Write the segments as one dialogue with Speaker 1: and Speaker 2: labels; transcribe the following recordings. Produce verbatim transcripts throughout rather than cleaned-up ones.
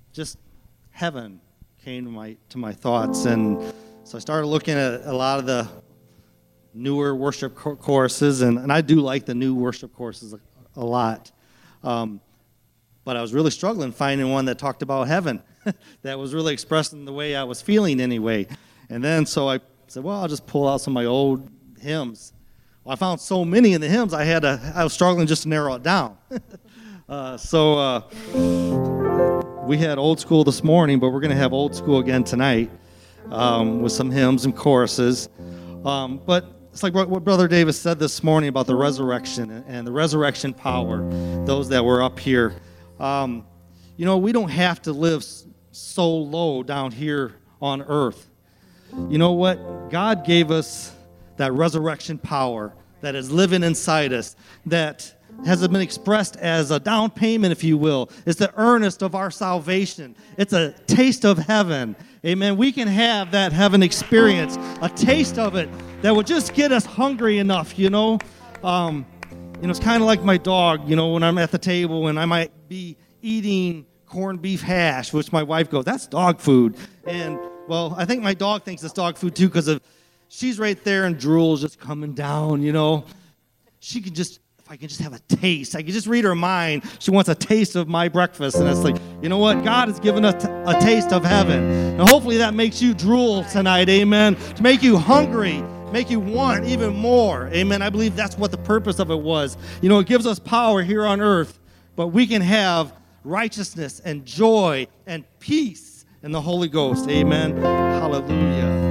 Speaker 1: just heaven came to my to my thoughts, and so I started looking at a lot of the newer worship choruses, and, and I do like the new worship choruses a, a lot. Um, but I was really struggling finding one that talked about heaven, that was really expressing the way I was feeling anyway. And then so I said, well, I'll just pull out some of my old hymns. Well, I found so many in the hymns, I had to, I was struggling just to narrow it down. uh, so uh, we had old school this morning, but we're going to have old school again tonight um, with some hymns and choruses. Um, but it's like what Brother Davis said this morning about the resurrection and the resurrection power, those that were up here. Um, you know, we don't have to live so low down here on earth. You know what? God gave us that resurrection power that is living inside us, that has been expressed as a down payment, if you will. It's the earnest of our salvation. It's a taste of heaven. Amen. We can have that heaven experience, a taste of it that will just get us hungry enough, you know. Um, you know, it's kind of like my dog, you know, when I'm at the table and I might be eating corned beef hash, which my wife goes, that's dog food. And, well, I think my dog thinks it's dog food, too, because of she's right there and drool's just coming down, you know. She can just, if I can just have a taste, I can just read her mind. She wants a taste of my breakfast. And it's like, you know what? God has given us a taste of heaven. And hopefully that makes you drool tonight, amen, to make you hungry, make you want even more, amen. I believe that's what the purpose of it was. You know, it gives us power here on earth, but we can have righteousness and joy and peace in the Holy Ghost, amen. Hallelujah.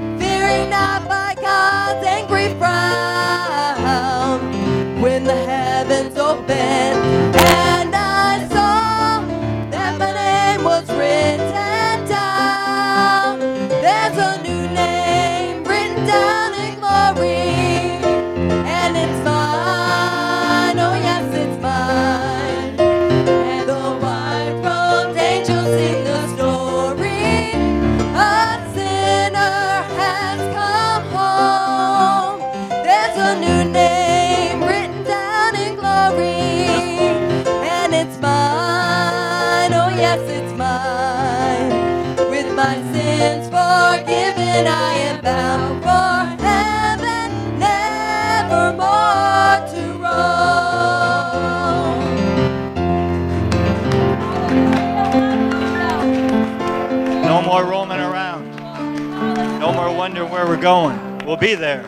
Speaker 2: God's angry frown when the heavens heavens open, and I saw that my name was written down. There's a new name written down in glory, and it's mine, oh yes, it's mine. And the white-robed angels sing the story, a sinner has come home. There's a new name written down in glory, and it's mine, oh yes, it's mine. With my sins forgiven, I am bound for heaven, nevermore to roam.
Speaker 3: No more roaming around. No more wondering where we're going. We'll be there.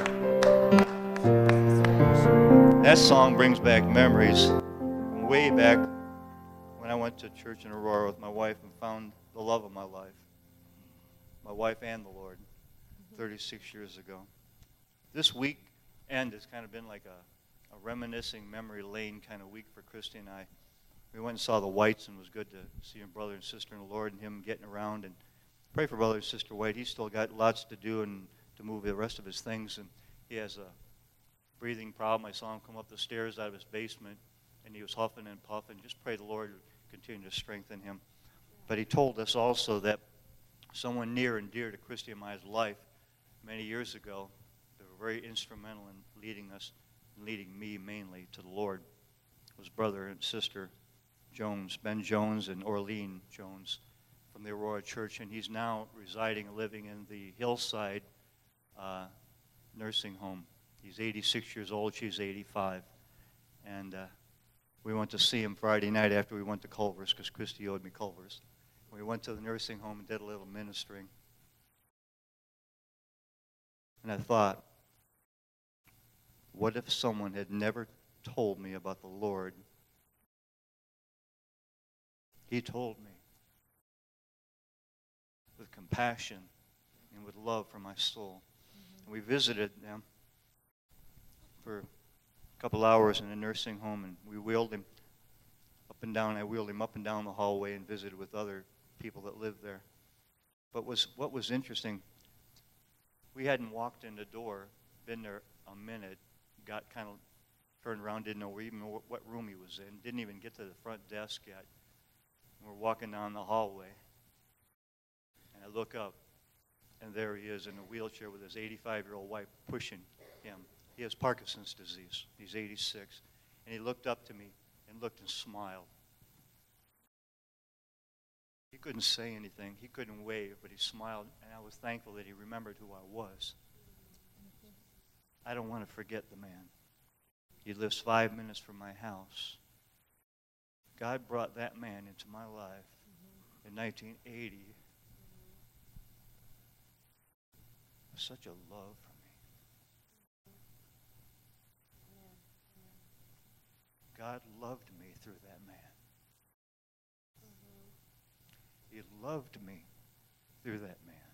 Speaker 3: That song brings back memories from way back when I went to church in Aurora with my wife and found the love of my life. My wife and the Lord, thirty-six years ago. This weekend has kind of been like a, a reminiscing memory lane kind of week for Christy and I. We went and saw the Whites, and it was good to see him brother and sister in the Lord and him getting around. And pray for brother and sister White. He's still got lots to do and to move the rest of his things. And he has a breathing problem. I saw him come up the stairs out of his basement, and he was huffing and puffing. Just pray the Lord would continue to strengthen him. But he told us also that someone near and dear to Christy and my life many years ago, they were very instrumental in leading us, leading me mainly to the Lord, was brother and sister Jones, Ben Jones and Orlean Jones from the Aurora Church, and he's now residing and living in the Hillside uh, nursing home. He's eighty-six years old, she's eighty-five, and uh, we went to see him Friday night after we went to Culver's, because Christy owed me Culver's. We went to the nursing home and did a little ministering. And I thought, what if someone had never told me about the Lord? He told me with compassion and with love for my soul. Mm-hmm. And we visited them for a couple hours in a nursing home, and we wheeled him up and down. I wheeled him up and down the hallway and visited with other people that lived there. But was what was interesting, we hadn't walked in the door, been there a minute, got kind of turned around, didn't know even know what room he was in, didn't even get to the front desk yet. We're walking down the hallway, and I look up, and there he is in a wheelchair with his eighty-five-year-old wife pushing him. He has Parkinson's disease. He's eighty-six. And he looked up to me and looked and smiled. He couldn't say anything. He couldn't wave, but he smiled, and I was thankful that he remembered who I was. I don't want to forget the man. He lives five minutes from my house. God brought that man into my life in nineteen eighty. Such a love for me. God loved me through that man. He loved me through that man.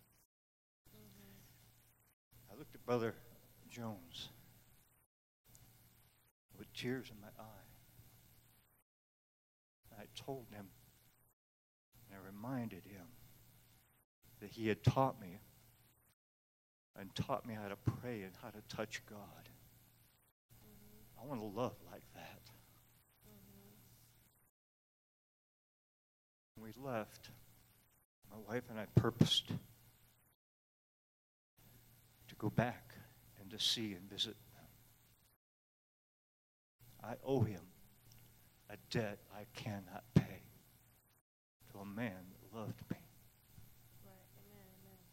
Speaker 3: I looked at Brother Jones with tears in my eye. I told him, and I reminded him that he had taught me and taught me how to pray and how to touch God. Mm-hmm. I want to love like that. Mm-hmm. When we left, my wife and I purposed to go back and to see and visit them. I owe him a debt I cannot pay to a man that loved me.
Speaker 2: Right. Amen. Amen.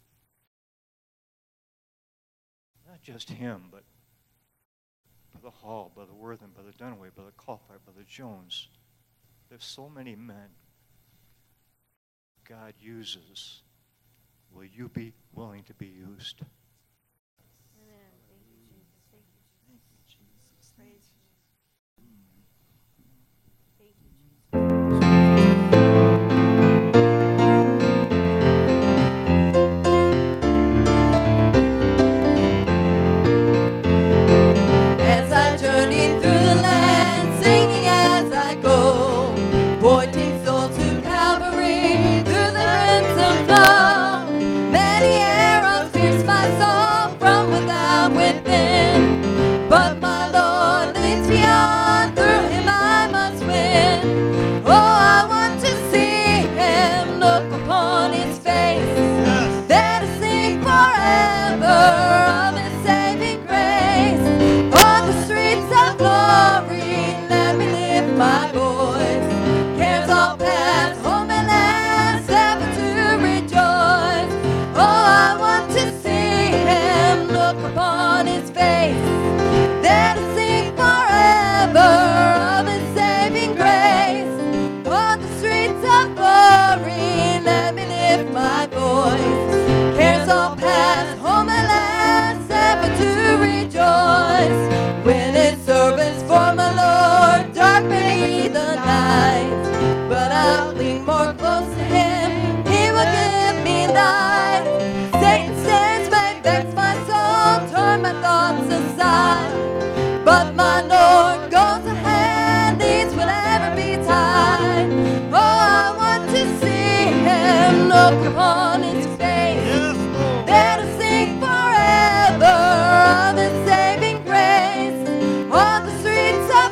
Speaker 3: Not just him, but Brother Hall, Brother Worthen, Brother Dunaway, Brother Coulthard, Brother Jones. There's so many men God uses. Will you be willing to be used?
Speaker 2: Amen. Thank you, Jesus. Thank you, Jesus. Thank you, Jesus. Praise you. Thank you, Jesus. As I journey through the land
Speaker 4: but my Lord goes ahead, leads whatever betide. Oh, I want to see him, look upon his face. There to sing forever of his saving grace. On the streets of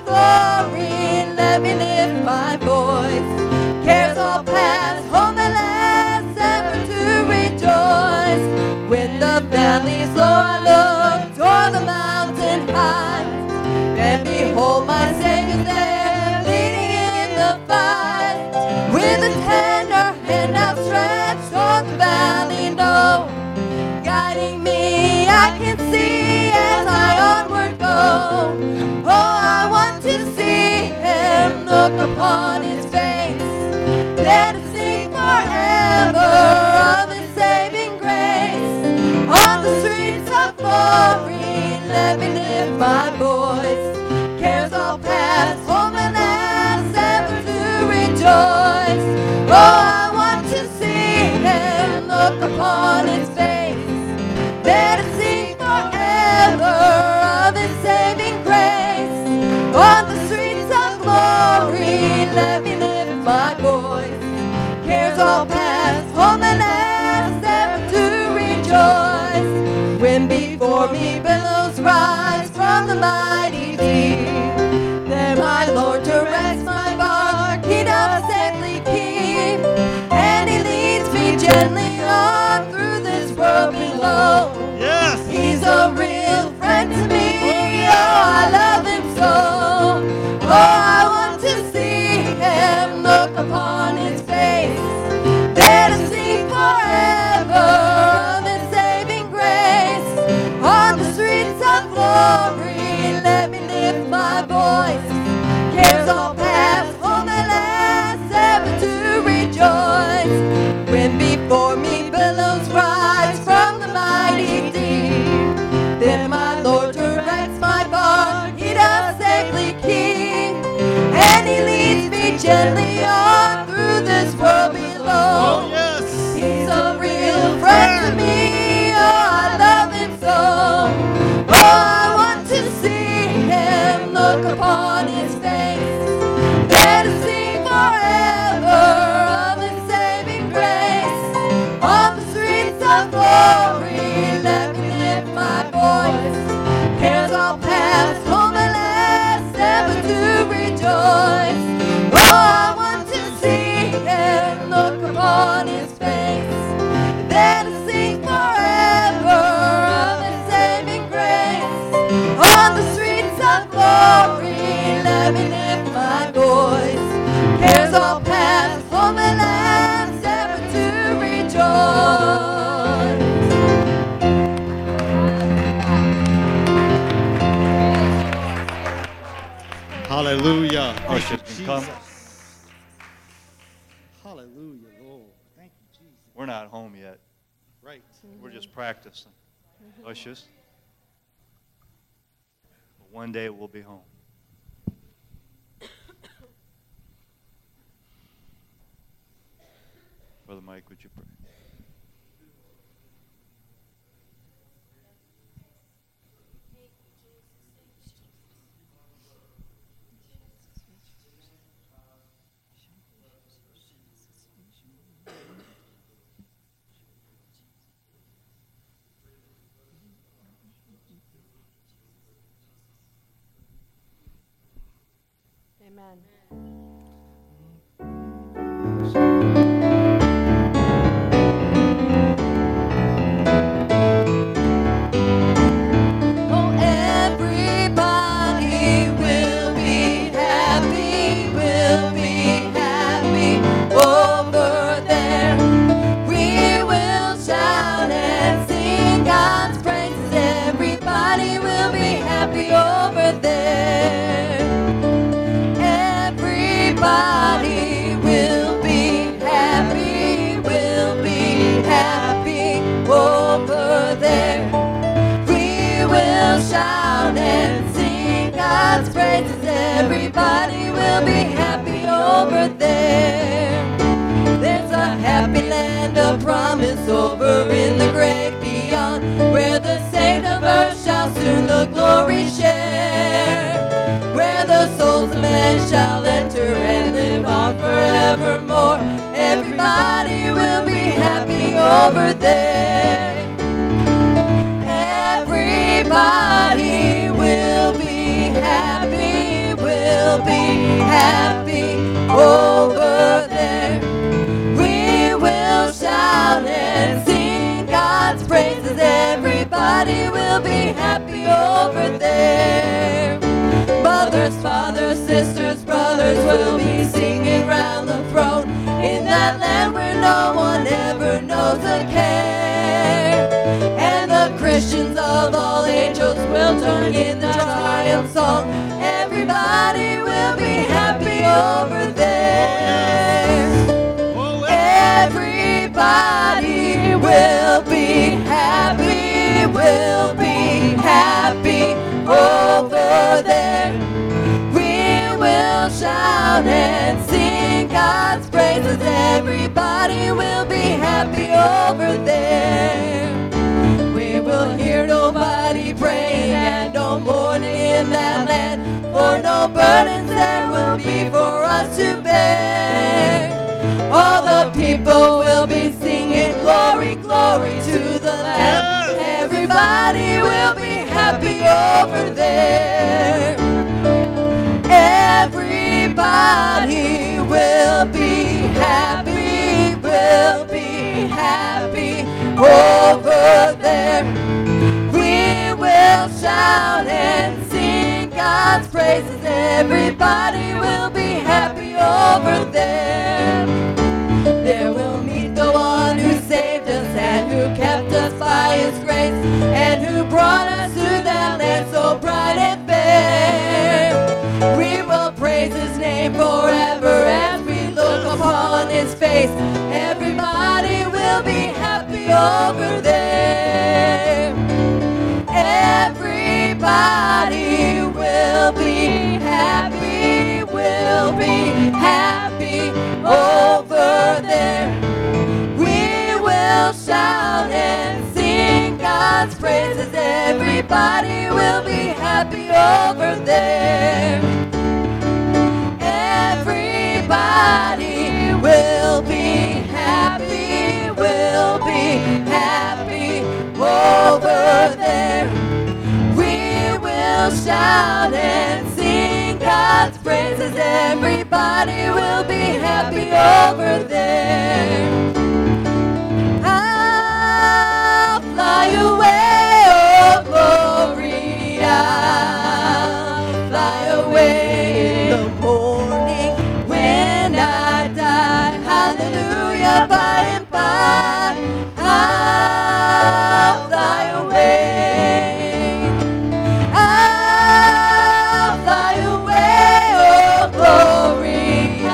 Speaker 4: glory, let me lift my voice. Cares all past, home at last, ever to rejoice. When the valley's low, I look toward the mountain high, and behold my Savior there, leading in the fight. With a tender hand outstretched toward the valley low, guiding me, I can see as I onward go. Oh, I want to see him, look upon his face. Let us sing forever of his saving grace. On the streets of glory, let me lift my voice. Cares all past, home at last, ever to rejoice. Oh, I want to see him, look upon his face. Let us sing forever of his saving grace. On the streets of glory, let me lift my voice. Cares all past, home at last, ever to rejoice. When before me billows rise from the mighty deep, there my Lord directs my bark, he does safely keep, and he leads me gently on through this world below.
Speaker 1: Yes.
Speaker 4: He's a real friend to me, oh, I love him so. Oh, I want to see him, look upon his face. Let us sing forever of his saving grace. On the streets of glory, let me lift my voice. Cares all past, home at last, ever to rejoice. When before me billows rise from the mighty deep, then my Lord directs my bark, he does safely keep, and he leads me gently on through this world below.
Speaker 1: Oh, yes.
Speaker 4: He's a real friend to me, oh, I love him so. Oh, I want to see him, look upon his face. Let us sing forever of his saving grace. On the streets of glory, let me lift my voice. Cares all past, home at last, ever to rejoice. Oh, I want to see him, look upon his face. Let us sing forever of his saving grace. On the streets of glory, let me lift my voice. Cares all past, home at last, ever to rejoice.
Speaker 1: Hallelujah.
Speaker 3: Ushers
Speaker 1: Thank
Speaker 3: can
Speaker 1: you,
Speaker 3: come.
Speaker 1: Jesus. Hallelujah, Lord. Thank you, Jesus.
Speaker 3: We're not home yet.
Speaker 1: Right.
Speaker 3: We're just practicing. Ushers. But one day we'll be home. Brother Mike, would you pray?
Speaker 2: Amen.
Speaker 4: Oh, everybody will be happy, will be happy over there. We will shout and sing God's praises. Everybody will be happy over there. Everybody will be happy, will be happy over there. We will shout and sing God's praises. Everybody will be happy over there. There's a happy land of promise over in the great beyond, where the saints of earth shall soon the glory share. men shall enter and live on forevermore. Everybody will be happy over there. Everybody will be happy, will be happy over there. We will shout and sing God's praises. Everybody will be happy over there. Mothers, fathers, sisters, brothers will be singing round the throne in that land where no one ever knows a care. And the Christians of all angels will join in the triumph song. Everybody will be happy over there. Everybody will be happy, will be happy over there. We will shout and sing God's praises. Everybody will be happy over there. We will hear nobody praying and no mourning in that land, for no burdens there will be for us to bear. All the people will be singing glory, glory to the Lamb. Everybody will be happy over there. Everybody will be happy, will be happy over there. We will shout and sing God's praises. Everybody will be happy over there. There we'll meet the one who saved us and who kept us by his grace, and who brought us to that land so bright and fair. We will praise his name forever as we look upon his face. Everybody will be happy over there. Everybody will be happy, will be happy over there. We will shout and sing God's praises. Everybody will be happy over there. Everybody will be happy, will be happy over there. We will shout and sing God's praises. Everybody will be happy over there. I'll fly away, oh glory, I'll fly away in the morning when I die. Hallelujah, by and by, I'll fly away. I'll fly away, oh glory,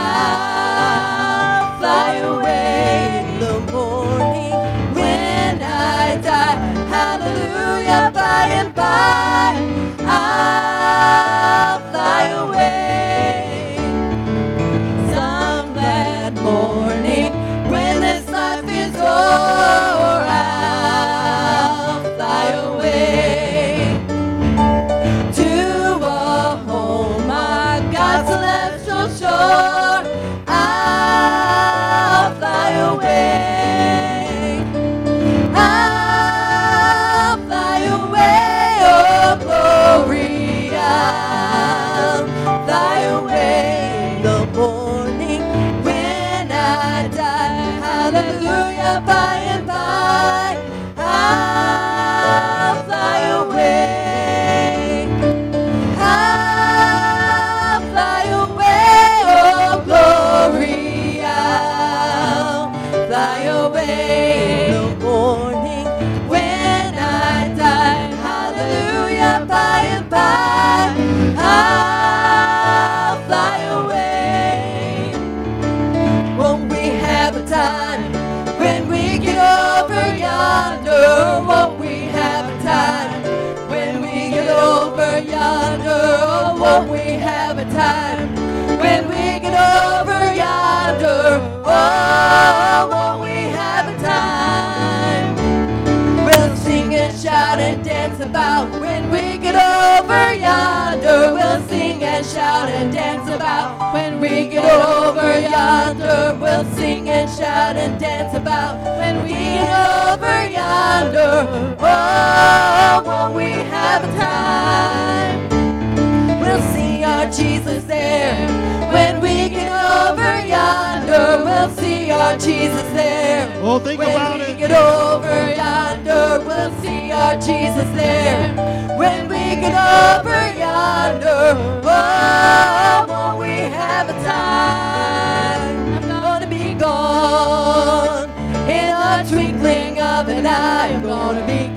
Speaker 4: I'll fly away in the morning when I die. Hallelujah, by and by, I'll fly away. we get over yonder, we'll sing and shout and dance about. When we get over yonder, oh, won't we have a time? We'll see our Jesus there. When we get over yonder, we'll see our Jesus there.
Speaker 1: Oh, think
Speaker 4: when
Speaker 1: about
Speaker 4: we
Speaker 1: it.
Speaker 4: get over yonder, we'll see our Jesus there. When we get over yonder, oh, won't we have a time? I'm gonna be gone in a twinkling of an eye. I'm gonna be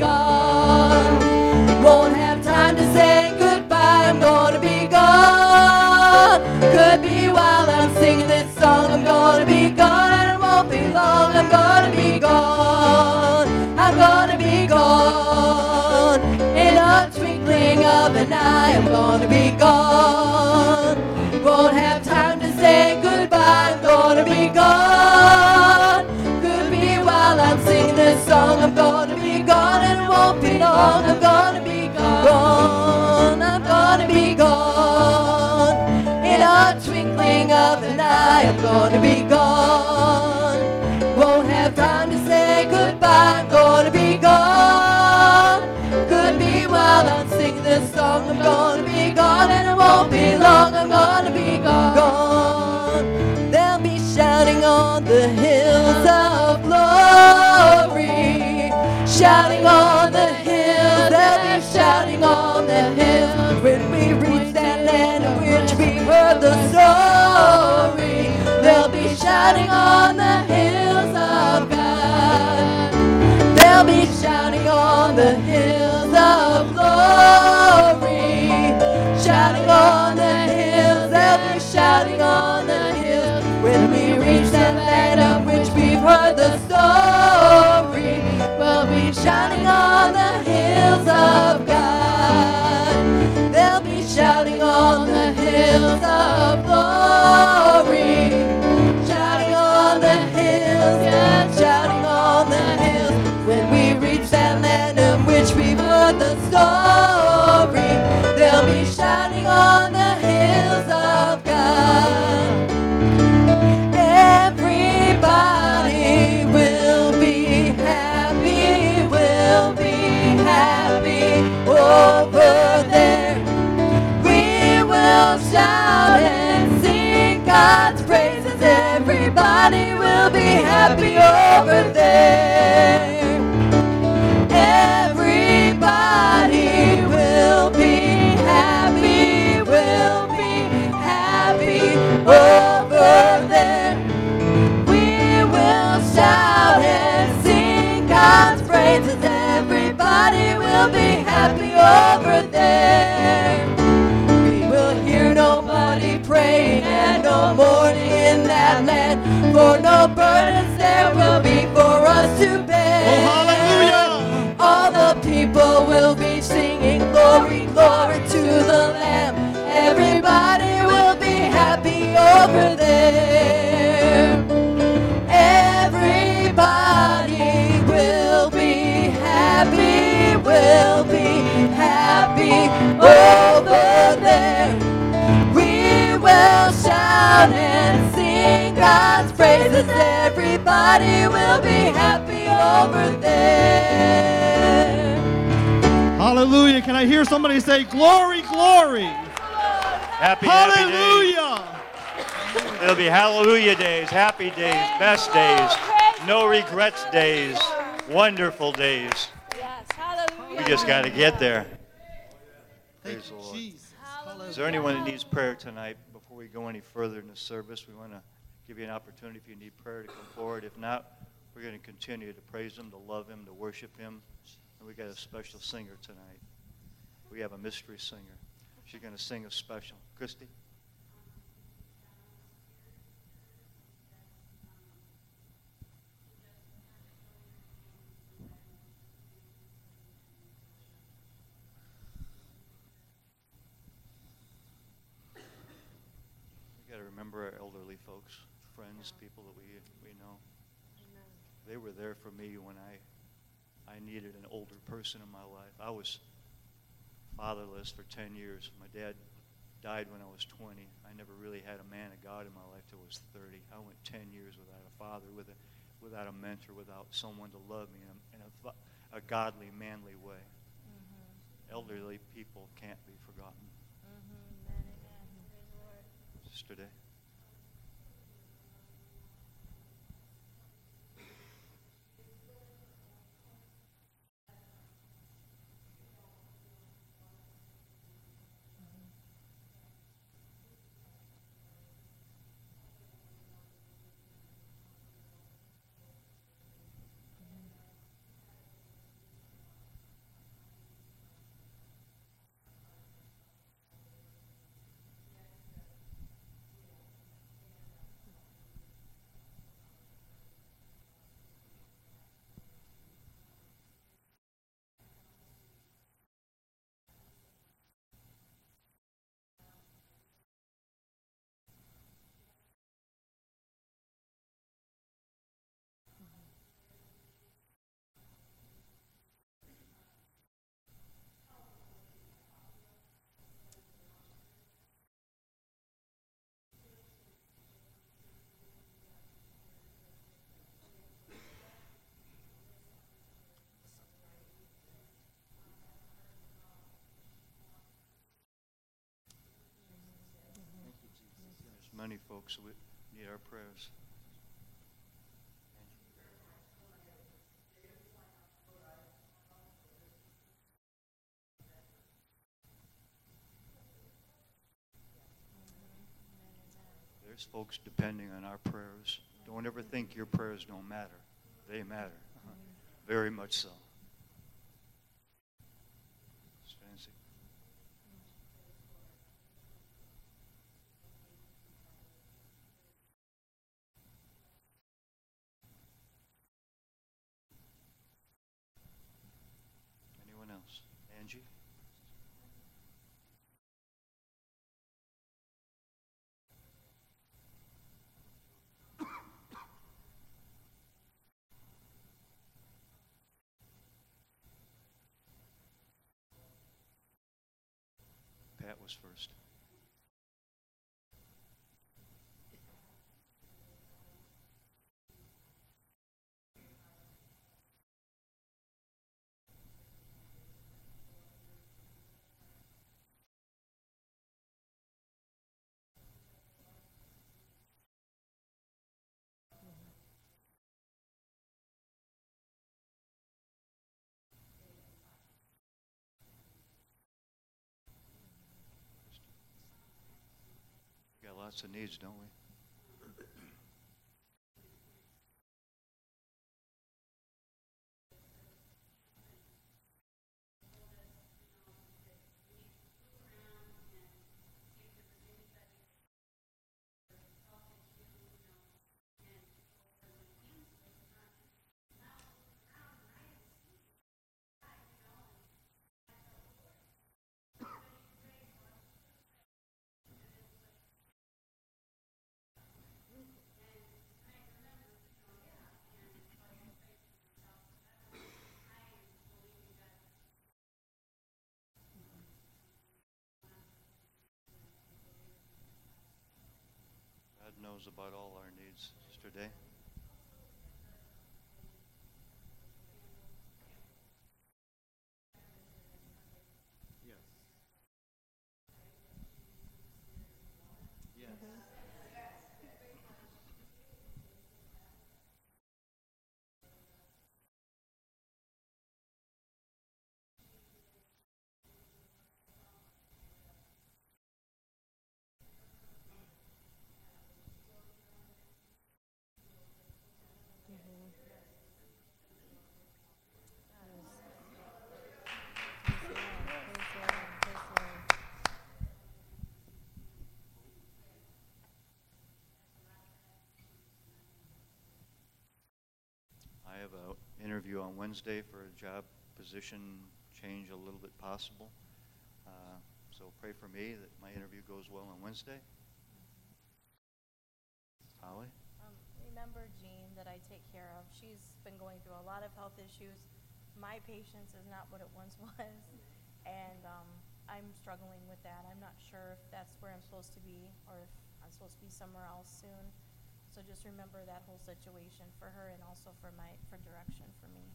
Speaker 4: gone. Won't have time to say goodbye. I'm gonna be gone. Could be while I'm singing this song. I'm gonna be gone, and it won't be long. I'm gonna be gone. I'm gonna be gone in a twinkling of an eye. I'm gonna be gone. Won't have time to say goodbye. I'm gonna be gone. Could be while I'm singing this song. I'm gonna be gone, and it won't be long. I'm gonna be gone. I'm gonna be gone in a twinkling of an eye. I'm gonna be gone. Won't have time to say goodbye. I'm gonna be gone. Could be while I'm singing this song. I'm gonna be gone, and it won't be long. I'm gonna be gone. They'll be shouting on the hills of glory, shouting on the hills. They'll be shouting on the hills when we reach that land of which we heard the story. They'll be shouting on the hills of God. They'll be shouting on the hills of glory, shouting on the hills. They'll be shouting on the hills when we reach that land of which we've heard the story. We'll be shouting on the hills of God. They'll be shouting on the hills of glory, shouting on the hills, yeah, shouting on the hills when we reach that land of which we've heard the story. They'll be shouting on the hills of God. Everybody will be happy, will be happy over there. We will shout and sing God's praises. Everybody will be happy over there. Everybody will be happy, will be happy over there. We will shout and sing God's praises. Everybody will be happy over there. We will hear nobody praying and no mourning in that land, for no burdens there will be for us to bear.
Speaker 1: Oh, hallelujah!
Speaker 4: All the people will be singing glory, glory to the Lamb. Everybody will be happy over there. Everybody will be happy, will be happy over there. We will shout and sing God's praises. Everybody will be happy over there.
Speaker 1: Hallelujah. Can I hear somebody say, glory, glory?
Speaker 3: Happy, happy days.
Speaker 1: Hallelujah.
Speaker 3: It'll be hallelujah days, happy days, best days, no regrets days, wonderful days.
Speaker 2: Yes, hallelujah.
Speaker 3: We just got to get there.
Speaker 1: Thank
Speaker 3: Praise
Speaker 1: you,
Speaker 3: the Lord.
Speaker 1: Jesus.
Speaker 3: Is there anyone that needs prayer tonight? Before we go any further in the service, we want to give you an opportunity if you need prayer to come forward. If not, we're going to continue to praise Him, to love Him, to worship Him. And we got a special singer tonight. We have a mystery singer. She's going to sing a special. Christy? We got to remember our elderly folks, friends, people that we we know. They were there for me when I I needed an older person in my life. I was fatherless for ten years. My dad died when I was twenty. I never really had a man of God in my life till I was thirty. I went ten years without a father, with a, without a mentor, without someone to love me in a, in a, a godly, manly way.
Speaker 2: Mm-hmm.
Speaker 3: Elderly people can't be forgotten.
Speaker 2: Mm-hmm. Amen. Amen. Praise the Lord.
Speaker 3: Sister Day. There's many folks who need our prayers. There's folks depending on our prayers. Don't ever think your prayers don't matter. They matter. Very much so. It's fancy. Anyone else? Angie? Pat was first. We got lots of needs, don't we? God knows about all our needs. Sister Day?
Speaker 1: Yes. Yes.
Speaker 3: I have an interview on Wednesday for a job position change a little bit possible. Uh, so pray for me that my interview goes well on Wednesday. Holly?
Speaker 2: Um, remember Jean that I take care of? She's been going through a lot of health issues. My patience is not what it once was, and um, I'm struggling with that. I'm not sure if that's where I'm supposed to be, or if I'm supposed to be somewhere else soon. So just remember that whole situation for her and also for my for direction for me.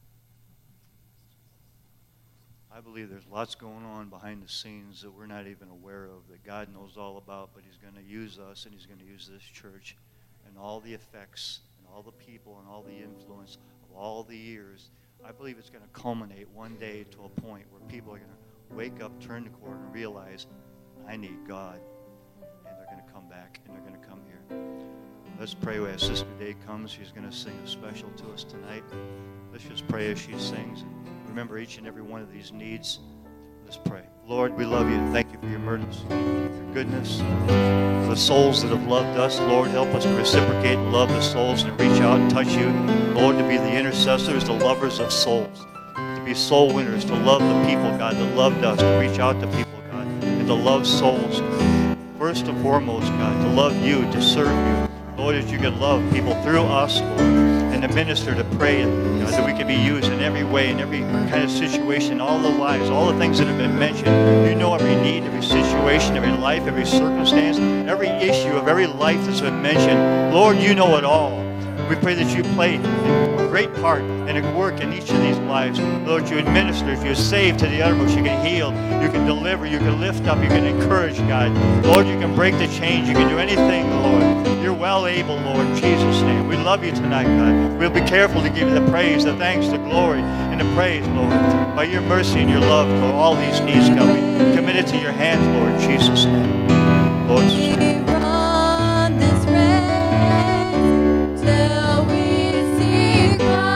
Speaker 3: I believe there's lots going on behind the scenes that we're not even aware of, that God knows all about, but he's going to use us and he's going to use this church and all the effects and all the people and all the influence of all the years. I believe it's going to culminate one day to a point where people are going to wake up, turn the corner, and realize, I need God. And they're going to come back and they're going to come here. Let's pray as Sister Day comes. She's going to sing a special to us tonight. Let's just pray as she sings. Remember each and every one of these needs. Let's pray. Lord, we love you. Thank you for your mercy, your goodness. For the souls that have loved us, Lord, help us to reciprocate and love the souls and reach out and touch you. Lord, to be the intercessors, the lovers of souls, to be soul winners, to love the people, God, that loved us, to reach out to people, God, and to love souls. First and foremost, God, to love you, to serve you. Lord, as you can love people through us, Lord, and to minister, to pray, God, that we can be used in every way, in every kind of situation, all the lives, all the things that have been mentioned. You know every need, every situation, every life, every circumstance, every issue of every life that's been mentioned. Lord, you know it all. We pray that you play a great part and a work in each of these lives. Lord, you administer, you save to the uttermost, you can heal, you can deliver, you can lift up, you can encourage, God. Lord, you can break the chains, you can do anything, Lord. You're well able, Lord, in Jesus' name. We love you tonight, God. We'll be careful to give you the praise, the thanks, the glory, and the praise, Lord. By your mercy and your love, Lord, all these needs come. We commit it to your hands, Lord, in Jesus' name. Lord,
Speaker 4: We run this race till we see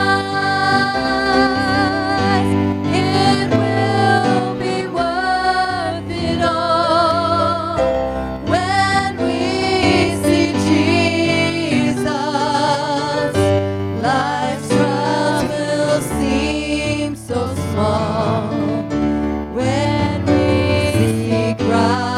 Speaker 4: Christ. It will be worth it all when we see Jesus. Life's trials will seem so small when we see Christ.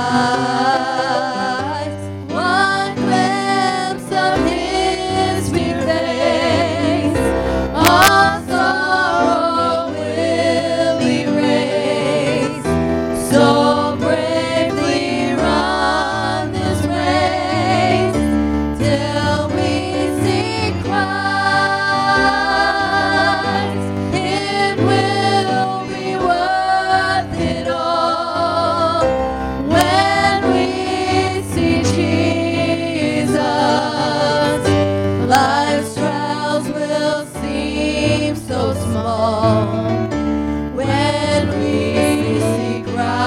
Speaker 4: One glimpse of His sweet face, all sorrow will erase. So bravely run this race till we see Christ. It will be worth it all when we see Jesus. Life's trials will seem so small when we see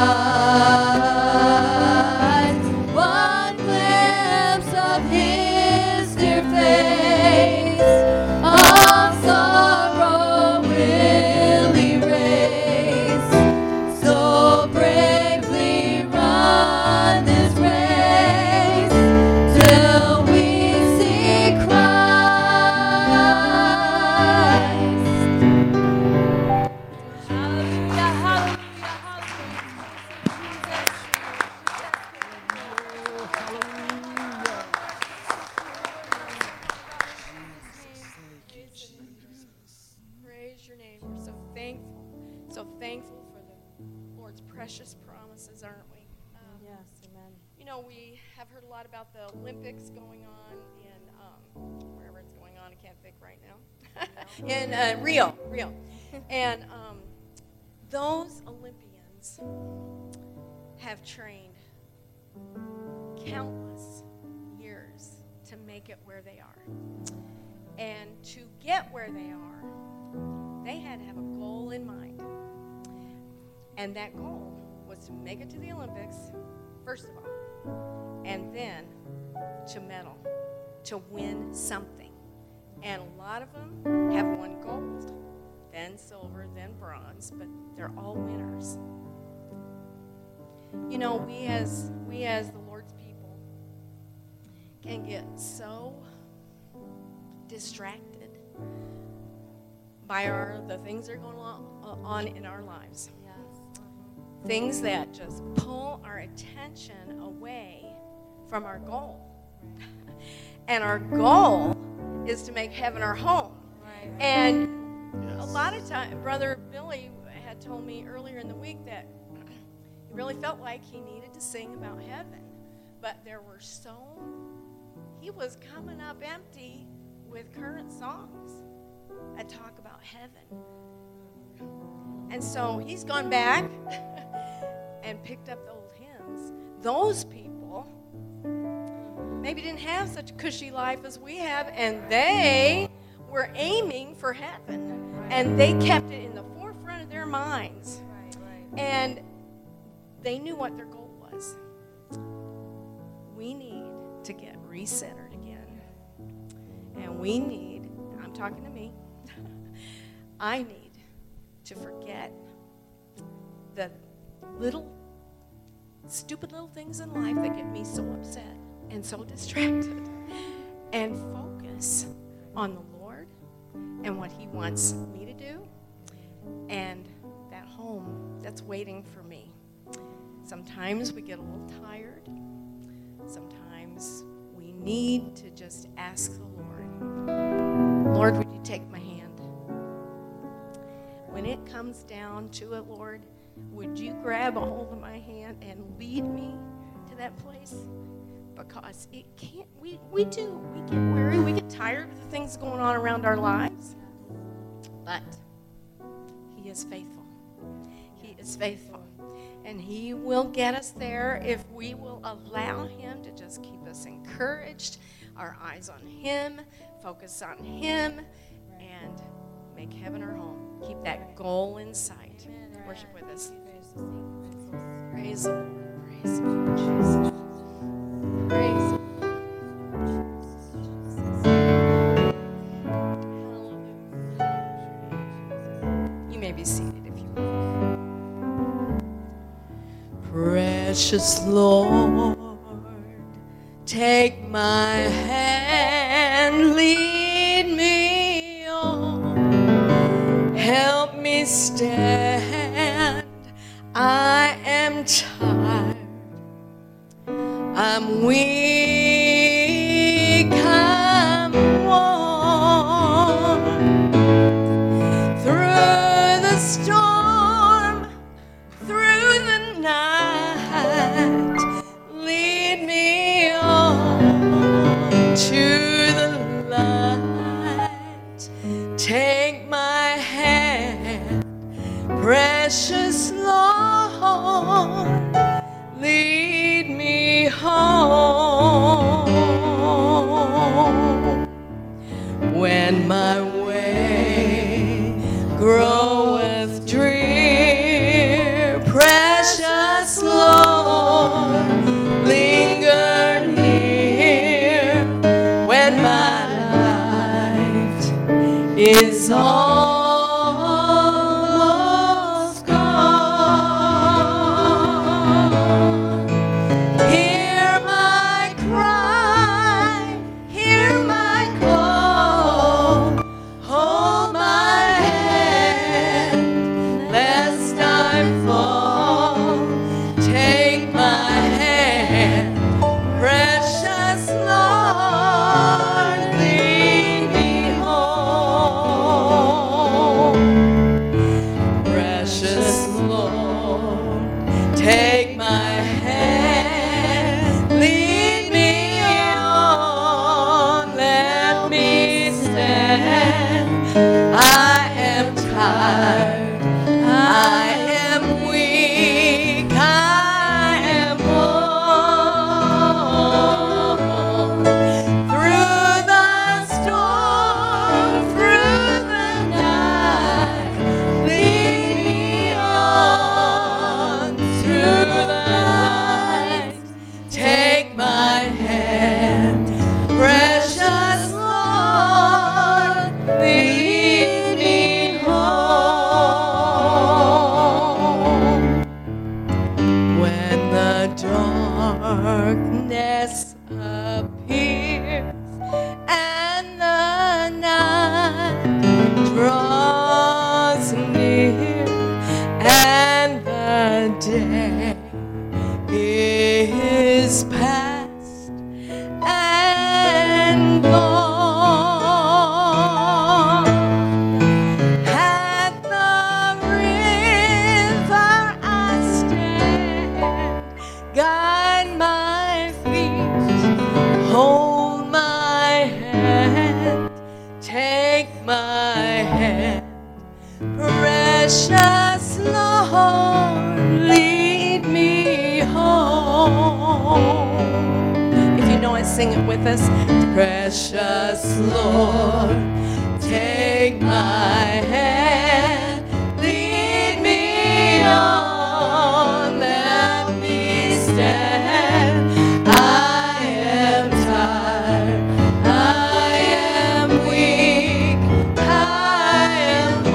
Speaker 4: Christ. One glimpse of His dear face, all sorrow will erase. So bravely run this race till we see Christ. Hallelujah, hallelujah,
Speaker 5: Praise your name. We're so thankful, so thankful for the Lord's precious promises, aren't we? Um,
Speaker 2: Yes, amen.
Speaker 5: You know, we have heard a lot about the Olympics going on in um, wherever it's going on. I can't think right now. in uh, Rio, Rio, and um, those Olympians have trained countless years to make it where they are, and to get where they are, they had to have a goal in mind, and that goal was to make it to the Olympics, first of all, and then to medal, to win something. And a lot of them have won gold, then silver, then bronze, but they're all winners. You know, we as we as the Lord's people can get so distracted by our the things that are going on, uh, on in our lives.
Speaker 2: Yes.
Speaker 5: Things that just pull our attention away from our goal. And our goal is to make heaven our home.
Speaker 2: Right.
Speaker 5: And
Speaker 1: Yes.
Speaker 5: a lot of times, Brother Billy had told me earlier in the week that He really felt like he needed to sing about heaven. But there were so, he was coming up empty with current songs that talk about heaven. And so he's gone back and picked up the old hymns. Those people maybe didn't have such a cushy life as we have, and they were aiming for heaven. And they kept it in the forefront of their minds. And they knew what their goal was. We need to get recentered again. And we need, I'm talking to me, I need to forget the little, stupid little things in life that get me so upset and so distracted, and focus on the Lord and what He wants me to do, and that home that's waiting for me. Sometimes we get a little tired. Sometimes we need to just ask the Lord, Lord, would you take my hand? When it comes down to it, Lord, would you grab a hold of my hand and lead me to that place? Because it can't, we, we do. We get weary, we get tired of the things going on around our lives. But He is faithful. He is faithful. And He will get us there if we will allow Him to just keep us encouraged, our eyes on Him, focus on Him, and make heaven our home. Keep that goal in sight. Worship with us. Praise the Lord. Praise the Lord. Jesus. Praise the Lord. You may be seated if you will. Precious Lord, take my hand, lead me on, help me stand. I am tired, I'm weak, I'm worn. Through the storm, through the night, lead me on to the light. Take my hand, precious Lord, lead me home. When my way groweth drear, precious Lord, linger near. When my life is almost gone, hear my cry, hear my call, hold my hand, lest I fall. Take my hand, precious Lord, lead me home. Precious Lord, take my hand, lead me on, let me stand. I am tired, I am weak, I am worn. Through the storm, through the night, lead me on through the light. Take my hand, precious Lord, lead me home. When the darkness appears and the night draws near and the day is past and gone, at the river I stand,
Speaker 4: on my feet. Hold my hand, take my hand. Precious Lord, lead me home. If you know it, sing it with us. Precious Lord, take my hand, lead me on, let me stand. I am tired, I am weak, I am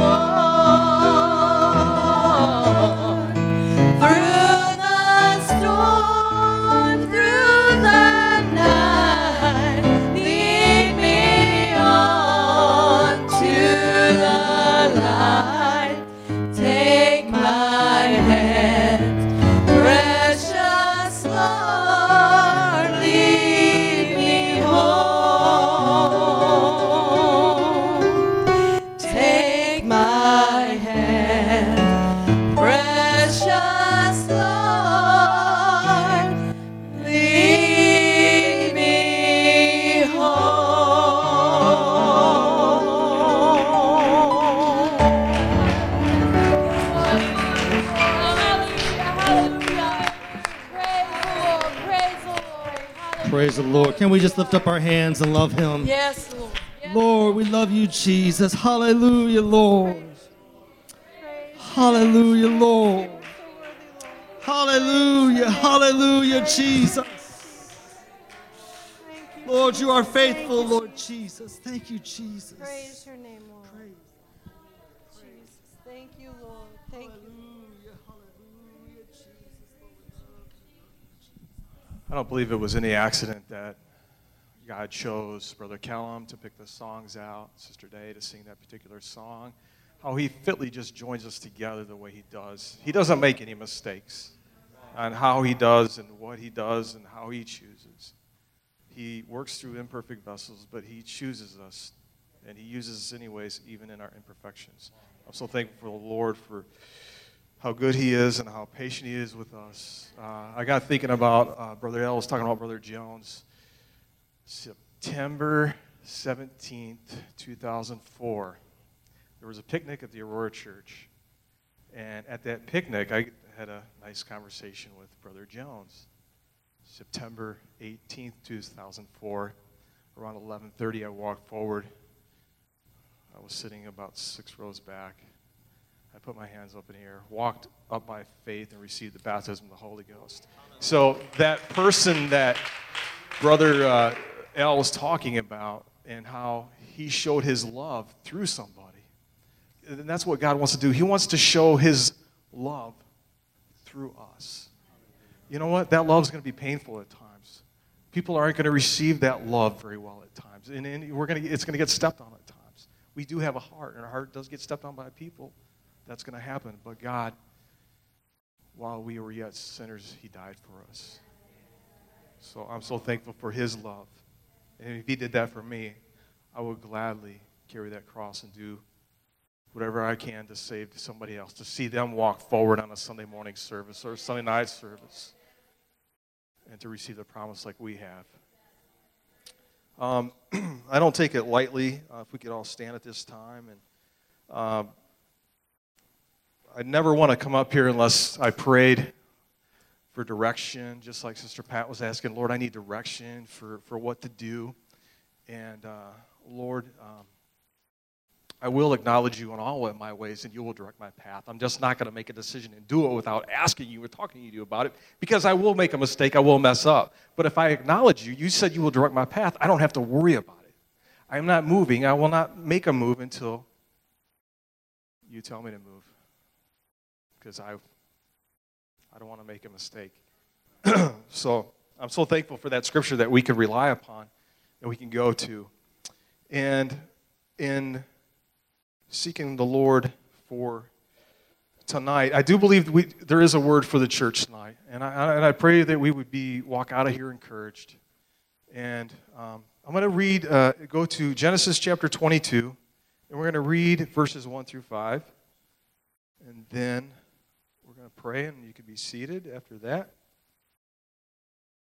Speaker 4: worn. Through the storm, through the night, lead me on to the light. Take my hand, precious Lord, lead me home. Take my hand, precious Lord, lead me
Speaker 1: Praise the Lord. Can we just lift up our hands and love him?
Speaker 4: Yes, Lord.
Speaker 1: Lord, we love you, Jesus. Hallelujah, Lord. Hallelujah, Lord. Hallelujah, hallelujah, Jesus. Lord, you are faithful, Lord Jesus. Thank you, Jesus.
Speaker 4: Praise your name, Lord. Jesus. Thank you, Lord. Thank you.
Speaker 6: I don't believe it was any accident that God chose Brother Kellum to pick the songs out, Sister Day to sing that particular song, how he fitly just joins us together the way he does. He doesn't make any mistakes on how he does and what he does and how he chooses. He works through imperfect vessels, but he chooses us, and he uses us anyways, even in our imperfections. I'm so thankful for the Lord for how good he is and how patient he is with us. Uh, I got thinking about, uh, Brother L was talking about Brother Jones. September seventeenth, two thousand four, there was a picnic at the Aurora Church. And at that picnic, I had a nice conversation with Brother Jones. September eighteenth, two thousand four, around eleven thirty, I walked forward. I was sitting about six rows back. I put my hands up in the air, walked up by faith, and received the baptism of the Holy Ghost. So that person that Brother uh, Al was talking about and how he showed his love through somebody, and that's what God wants to do. He wants to show his love through us. You know what? That love is going to be painful at times. People aren't going to receive that love very well at times, and, and we're going to, it's going to get stepped on at times. We do have a heart, and our heart does get stepped on by people. That's going to happen. But God, while we were yet sinners, he died for us. So I'm so thankful for his love. And if he did that for me, I would gladly carry that cross and do whatever I can to save somebody else, to see them walk forward on a Sunday morning service or a Sunday night service and to receive the promise like we have. Um, I don't take it lightly. Uh, if we could all stand at this time. And um, I never want to come up here unless I prayed for direction, just like Sister Pat was asking, Lord, I need direction for, for what to do. And uh, Lord, um, I will acknowledge you in all of my ways, and you will direct my path. I'm just not going to make a decision and do it without asking you or talking to you about it, because I will make a mistake, I will mess up. But if I acknowledge you, you said you will direct my path, I don't have to worry about it. I am not moving. I will not make a move until you tell me to move, because I, I don't want to make a mistake. So I'm so thankful for that scripture that we can rely upon and we can go to. And in seeking the Lord for tonight, I do believe we, there is a word for the church tonight. And I, and I pray that we would be walk out of here encouraged. And um, I'm going to read, uh, go to Genesis chapter twenty-two, and we're going to read verses one through five. And then we're going to pray, and you can be seated after that.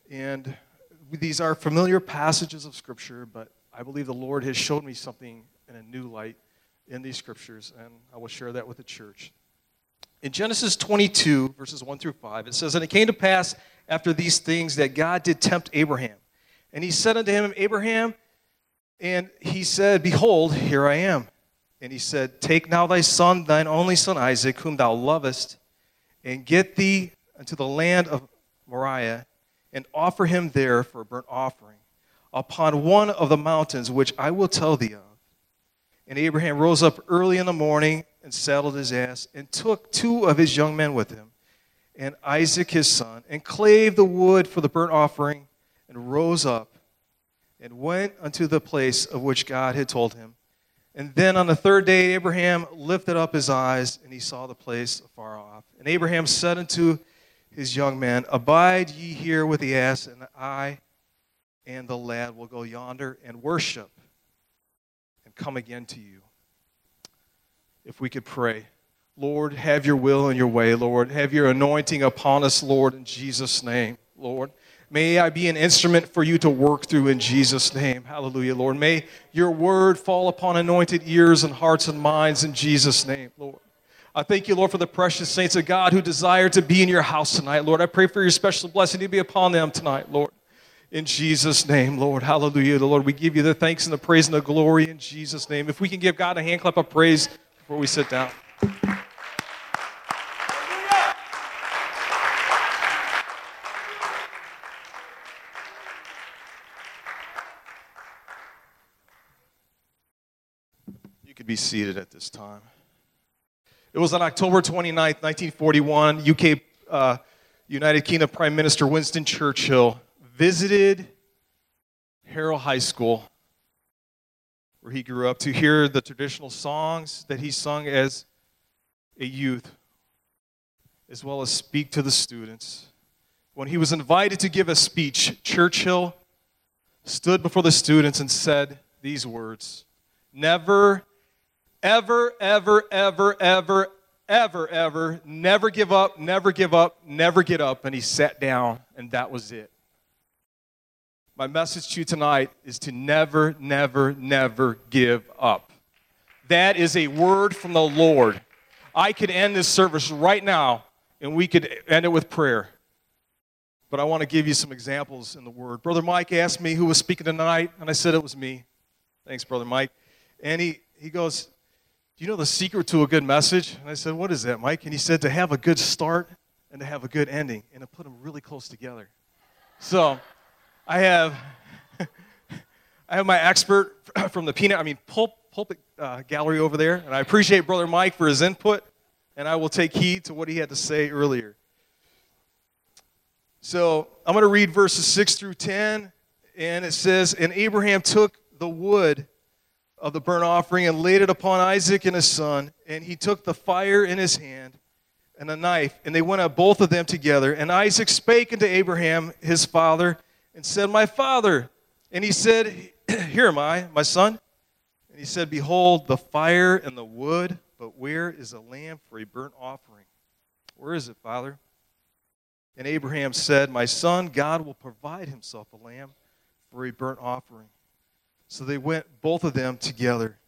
Speaker 6: And these are familiar passages of Scripture, but I believe the Lord has showed me something in a new light in these Scriptures, and I will share that with the church. In Genesis twenty-two, verses one through five, it says, "And it came to pass after these things that God did tempt Abraham. And he said unto him, Abraham, and he said, Behold, here I am. And he said, Take now thy son, thine only son Isaac, whom thou lovest, and get thee unto the land of Moriah, and offer him there for a burnt offering, upon one of the mountains which I will tell thee of. And Abraham rose up early in the morning, and saddled his ass, and took two of his young men with him, and Isaac his son, and clave the wood for the burnt offering, and rose up, and went unto the place of which God had told him. And then on the third day Abraham lifted up his eyes, and he saw the place afar off. And Abraham said unto his young men, Abide ye here with the ass, and I and the lad will go yonder and worship, and come again to you. If we could pray. Lord, have your will and your way, Lord. Have your anointing upon us, Lord, in Jesus' name, Lord. May I be an instrument for you to work through in Jesus' name. Hallelujah, Lord. May your word fall upon anointed ears and hearts and minds in Jesus' name, Lord. I thank you, Lord, for the precious saints of God who desire to be in your house tonight, Lord. I pray for your special blessing to be upon them tonight, Lord. In Jesus' name, Lord. Hallelujah. Lord, we give you the thanks and the praise and the glory in Jesus' name. If we can give God a hand clap of praise before we sit down. You could be seated at this time. It was on October twenty-ninth, nineteen forty-one, U K, uh, United Kingdom Prime Minister Winston Churchill visited Harrow High School, where he grew up, to hear the traditional songs that he sung as a youth, as well as speak to the students. When he was invited to give a speech, Churchill stood before the students and said these words, Never, ever, ever, ever, ever, ever, ever, never give up, never give up, never get up. And he sat down, and that was it. My message to you tonight is to never, never, never give up. That is a word from the Lord. I could end this service right now, and we could end it with prayer. But I want to give you some examples in the Word. Brother Mike asked me who was speaking tonight, and I said it was me. Thanks, Brother Mike. And he, he goes, do you know the secret to a good message? And I said, what is that, Mike? And he said, to have a good start and to have a good ending, and to put them really close together. So I have I have my expert from the peanut, I mean, pulp, pulpit uh, gallery over there, and I appreciate Brother Mike for his input, and I will take heed to what he had to say earlier. So I'm going to read verses six through ten, and it says, And Abraham took the wood of the burnt offering and laid it upon Isaac and his son, and he took the fire in his hand and a knife, and they went up both of them together. And Isaac spake unto Abraham his father, and said, My father. And he said, Here am I, my son. And he said, Behold, the fire and the wood, but where is a lamb for a burnt offering? Where is it, Father? And Abraham said, My son, God will provide himself a lamb for a burnt offering. So they went, both of them, together.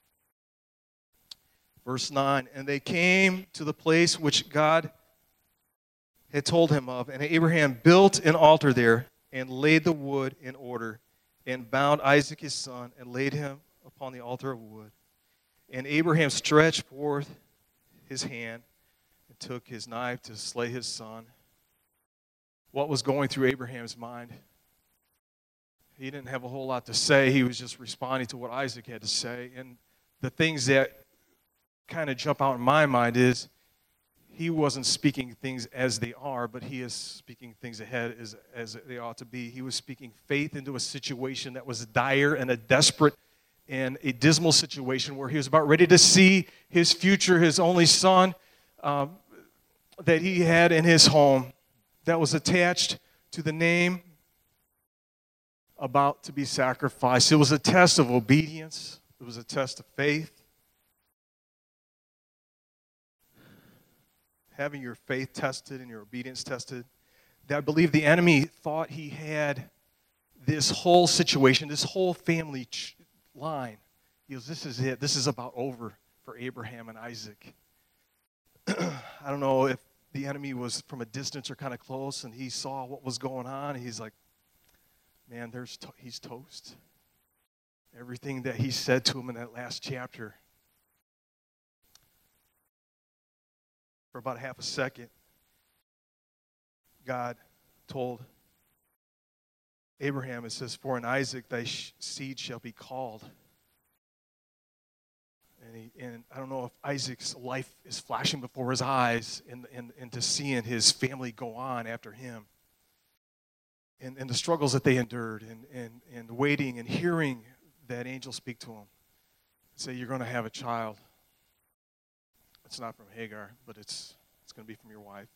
Speaker 6: Verse nine, And they came to the place which God had told him of, and Abraham built an altar there, and laid the wood in order, and bound Isaac his son, and laid him upon the altar of wood. And Abraham stretched forth his hand, and took his knife to slay his son. What was going through Abraham's mind? He didn't have a whole lot to say. He was just responding to what Isaac had to say. And the things that kind of jump out in my mind is, he wasn't speaking things as they are, but he is speaking things ahead as, as they ought to be. He was speaking faith into a situation that was dire and a desperate and a dismal situation where he was about ready to see his future, his only son, um, that he had in his home, that was attached to the name about to be sacrificed. It was a test of obedience. It was a test of faith. Having your faith tested and your obedience tested, that I believe the enemy thought he had this whole situation, this whole family ch- line. He goes, this is it. This is about over for Abraham and Isaac. I don't know if the enemy was from a distance or kind of close, and he saw what was going on. And he's like, man, there's to- he's toast. Everything that he said to him in that last chapter. For about half a second, God told Abraham, it says, for in Isaac thy sh- seed shall be called. And, he, and I don't know if Isaac's life is flashing before his eyes and, and, and to seeing his family go on after him. And, and the struggles that they endured and, and, and waiting and hearing that angel speak to him. Say, you're going to have a child. It's not from Hagar, but it's it's going to be from your wife.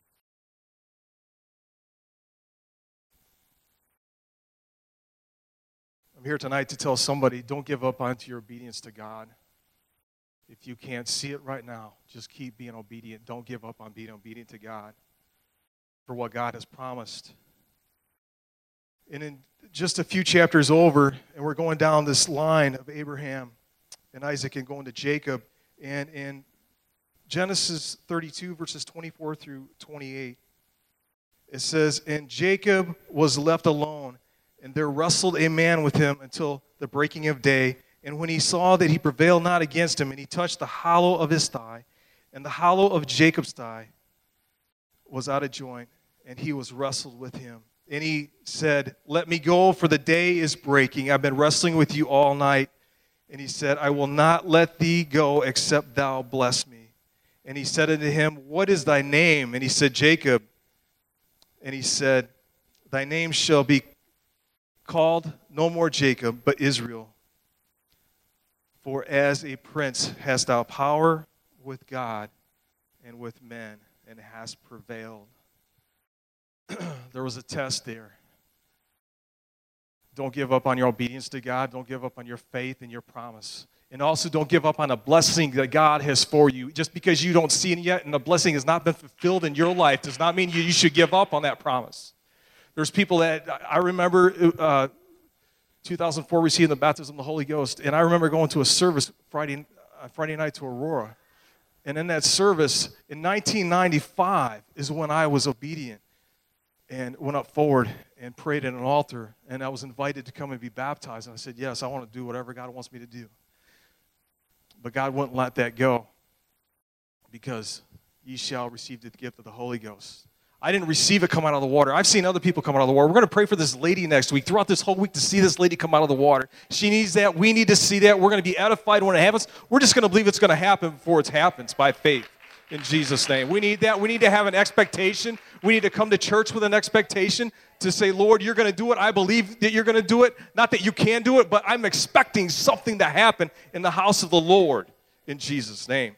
Speaker 6: I'm here tonight to tell somebody, don't give up on your obedience to God. If you can't see it right now, just keep being obedient. Don't give up on being obedient to God for what God has promised. And in just a few chapters over, and we're going down this line of Abraham and Isaac and going to Jacob, and in Genesis thirty-two, verses twenty-four through twenty-eight, it says, and Jacob was left alone, and there wrestled a man with him until the breaking of day. And when he saw that he prevailed not against him, and he touched the hollow of his thigh, and the hollow of Jacob's thigh was out of joint, and he was wrestled with him. And he said, let me go, for the day is breaking. I've been wrestling with you all night. And he said, I will not let thee go, except thou bless me. And he said unto him, what is thy name? And he said, Jacob. And he said, thy name shall be called no more Jacob, but Israel. For as a prince hast thou power with God and with men, and hast prevailed. There was a test there. Don't give up on your obedience to God. Don't give up on your faith and your promise. And also don't give up on a blessing that God has for you. Just because you don't see it yet and the blessing has not been fulfilled in your life does not mean you, you should give up on that promise. There's people that, I remember uh, two thousand four receiving the baptism of the Holy Ghost, and I remember going to a service Friday, uh, Friday night to Aurora. And in that service, in nineteen ninety-five is when I was obedient and went up forward and prayed at an altar, and I was invited to come and be baptized. And I said, yes, I want to do whatever God wants me to do. But God wouldn't let that go, because ye shall receive the gift of the Holy Ghost. I didn't receive it come out of the water. I've seen other people come out of the water. We're going to pray for this lady next week, throughout this whole week, to see this lady come out of the water. She needs that. We need to see that. We're going to be edified when it happens. We're just going to believe it's going to happen before it happens by faith in Jesus' name. We need that. We need to have an expectation. We need to come to church with an expectation to say, Lord, you're going to do it. I believe that you're going to do it. Not that you can do it, but I'm expecting something to happen in the house of the Lord in Jesus' name.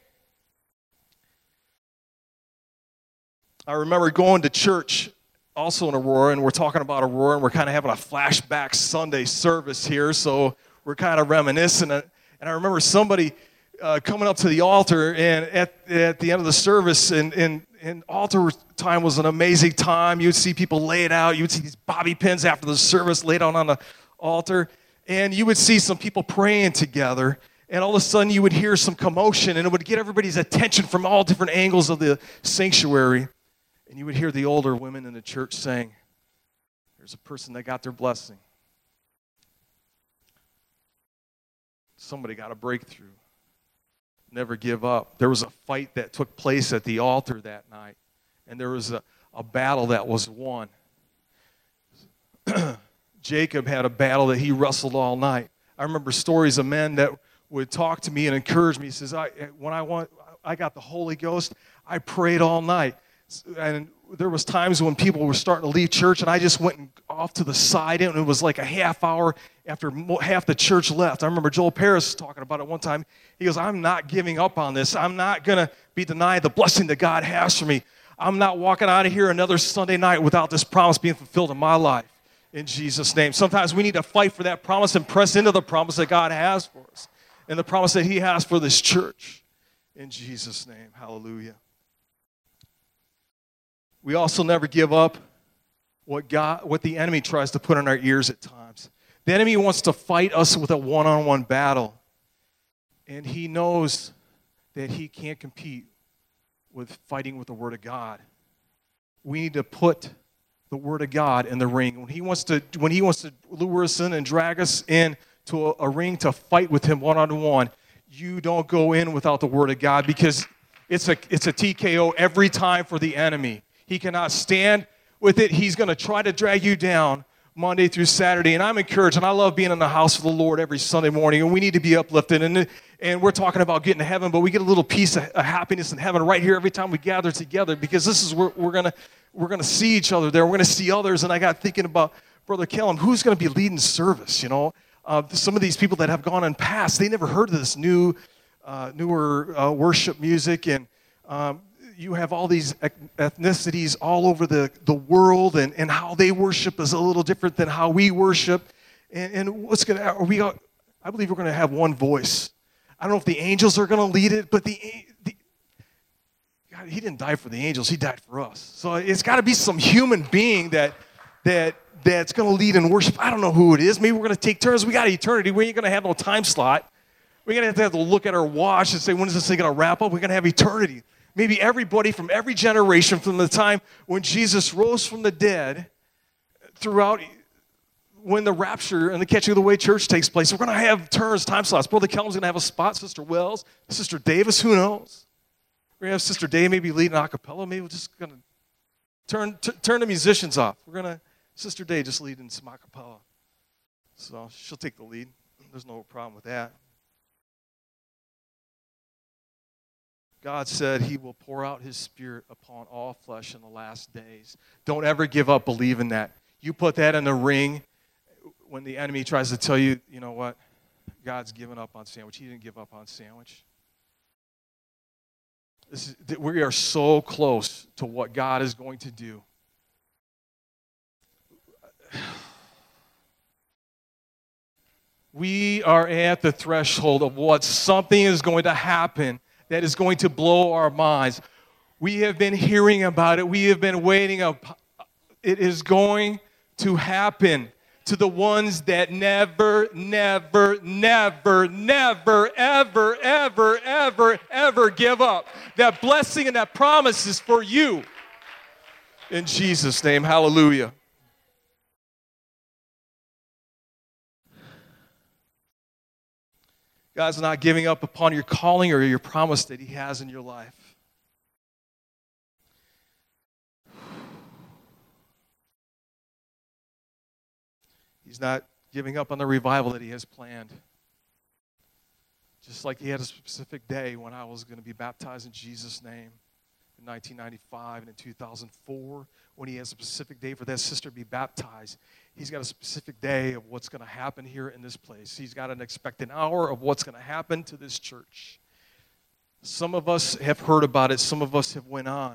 Speaker 6: I remember going to church also in Aurora, and we're talking about Aurora, and we're kind of having a flashback Sunday service here, so we're kind of reminiscing. And I remember somebody uh, coming up to the altar, and at, at the end of the service, and, and, and altar time was an amazing time. You'd see people lay it out. You'd see these bobby pins after the service laid out on the altar, and you would see some people praying together. And all of a sudden, you would hear some commotion, and it would get everybody's attention from all different angles of the sanctuary. And you would hear the older women in the church saying, there's a person that got their blessing. Somebody got a breakthrough. Never give up. There was a fight that took place at the altar that night. And there was a, a battle that was won. Jacob had a battle that he wrestled all night. I remember stories of men that would talk to me and encourage me. He says, I, when I, want, I got the Holy Ghost, I prayed all night. And there was times when people were starting to leave church, and I just went off to the side, and it was like a half hour after half the church left. I remember Joel Paris talking about it one time. He goes, I'm not giving up on this. I'm not going to be denied the blessing that God has for me. I'm not walking out of here another Sunday night without this promise being fulfilled in my life. In Jesus' name. Sometimes we need to fight for that promise and press into the promise that God has for us and the promise that he has for this church. In Jesus' name. Hallelujah. We also never give up what God, what the enemy tries to put in our ears at times. The enemy wants to fight us with a one-on-one battle. And he knows that he can't compete with fighting with the Word of God. We need to put the Word of God in the ring. When he wants to, when he wants to lure us in and drag us into a, a ring to fight with him one-on-one, you don't go in without the Word of God, because it's a, it's a T K O every time for the enemy. He cannot stand with it. He's going to try to drag you down Monday through Saturday. And I'm encouraged, and I love being in the house of the Lord every Sunday morning, and we need to be uplifted. And, and we're talking about getting to heaven, but we get a little piece of, of happiness in heaven right here every time we gather together, because this is where we're going to we're going to see each other there. We're going to see others. And I got thinking about Brother Kellum, who's going to be leading service, you know? Uh, some of these people that have gone and passed, they never heard of this new, uh, newer uh, worship music. And um, you have all these ethnicities all over the, the world, and, and how they worship is a little different than how we worship. And, and what's going to, are we, I believe we're going to have one voice. I don't know if the angels are going to lead it, but the, the God, he didn't die for the angels, he died for us. So it's got to be some human being that that that's going to lead in worship. I don't know who it is. Maybe we're going to take turns. We got eternity. We ain't going to have no time slot. We're going to have to have to look at our watch and say, when is this thing going to wrap up? We're going to have eternity. Maybe everybody from every generation, from the time when Jesus rose from the dead, throughout when the rapture and the catching of the way church takes place, we're going to have turns, time slots. Brother Kellum's going to have a spot. Sister Wells, Sister Davis, who knows? We're going to have Sister Day maybe leading a cappella. Maybe we're just going to turn t- turn the musicians off. We're going to, Sister Day just leading some a cappella. So she'll take the lead. There's no problem with that. God said he will pour out his Spirit upon all flesh in the last days. Don't ever give up believing that. You put that in the ring when the enemy tries to tell you, you know what, God's given up on Sandwich. He didn't give up on Sandwich. This is, we are so close to what God is going to do. We are at the threshold of what something is going to happen that is going to blow our minds. We have been hearing about it. We have been waiting. Up. It is going to happen to the ones that never, never, never, never, ever, ever, ever, ever give up. That blessing and that promise is for you. In Jesus' name, hallelujah. God's not giving up upon your calling or your promise that he has in your life. He's not giving up on the revival that he has planned. Just like he had a specific day when I was going to be baptized in Jesus' name in nineteen ninety-five and in two thousand four, when he has a specific day for that sister to be baptized. He's got a specific day of what's going to happen here in this place. He's got an expected hour of what's going to happen to this church. Some of us have heard about it. Some of us have went on.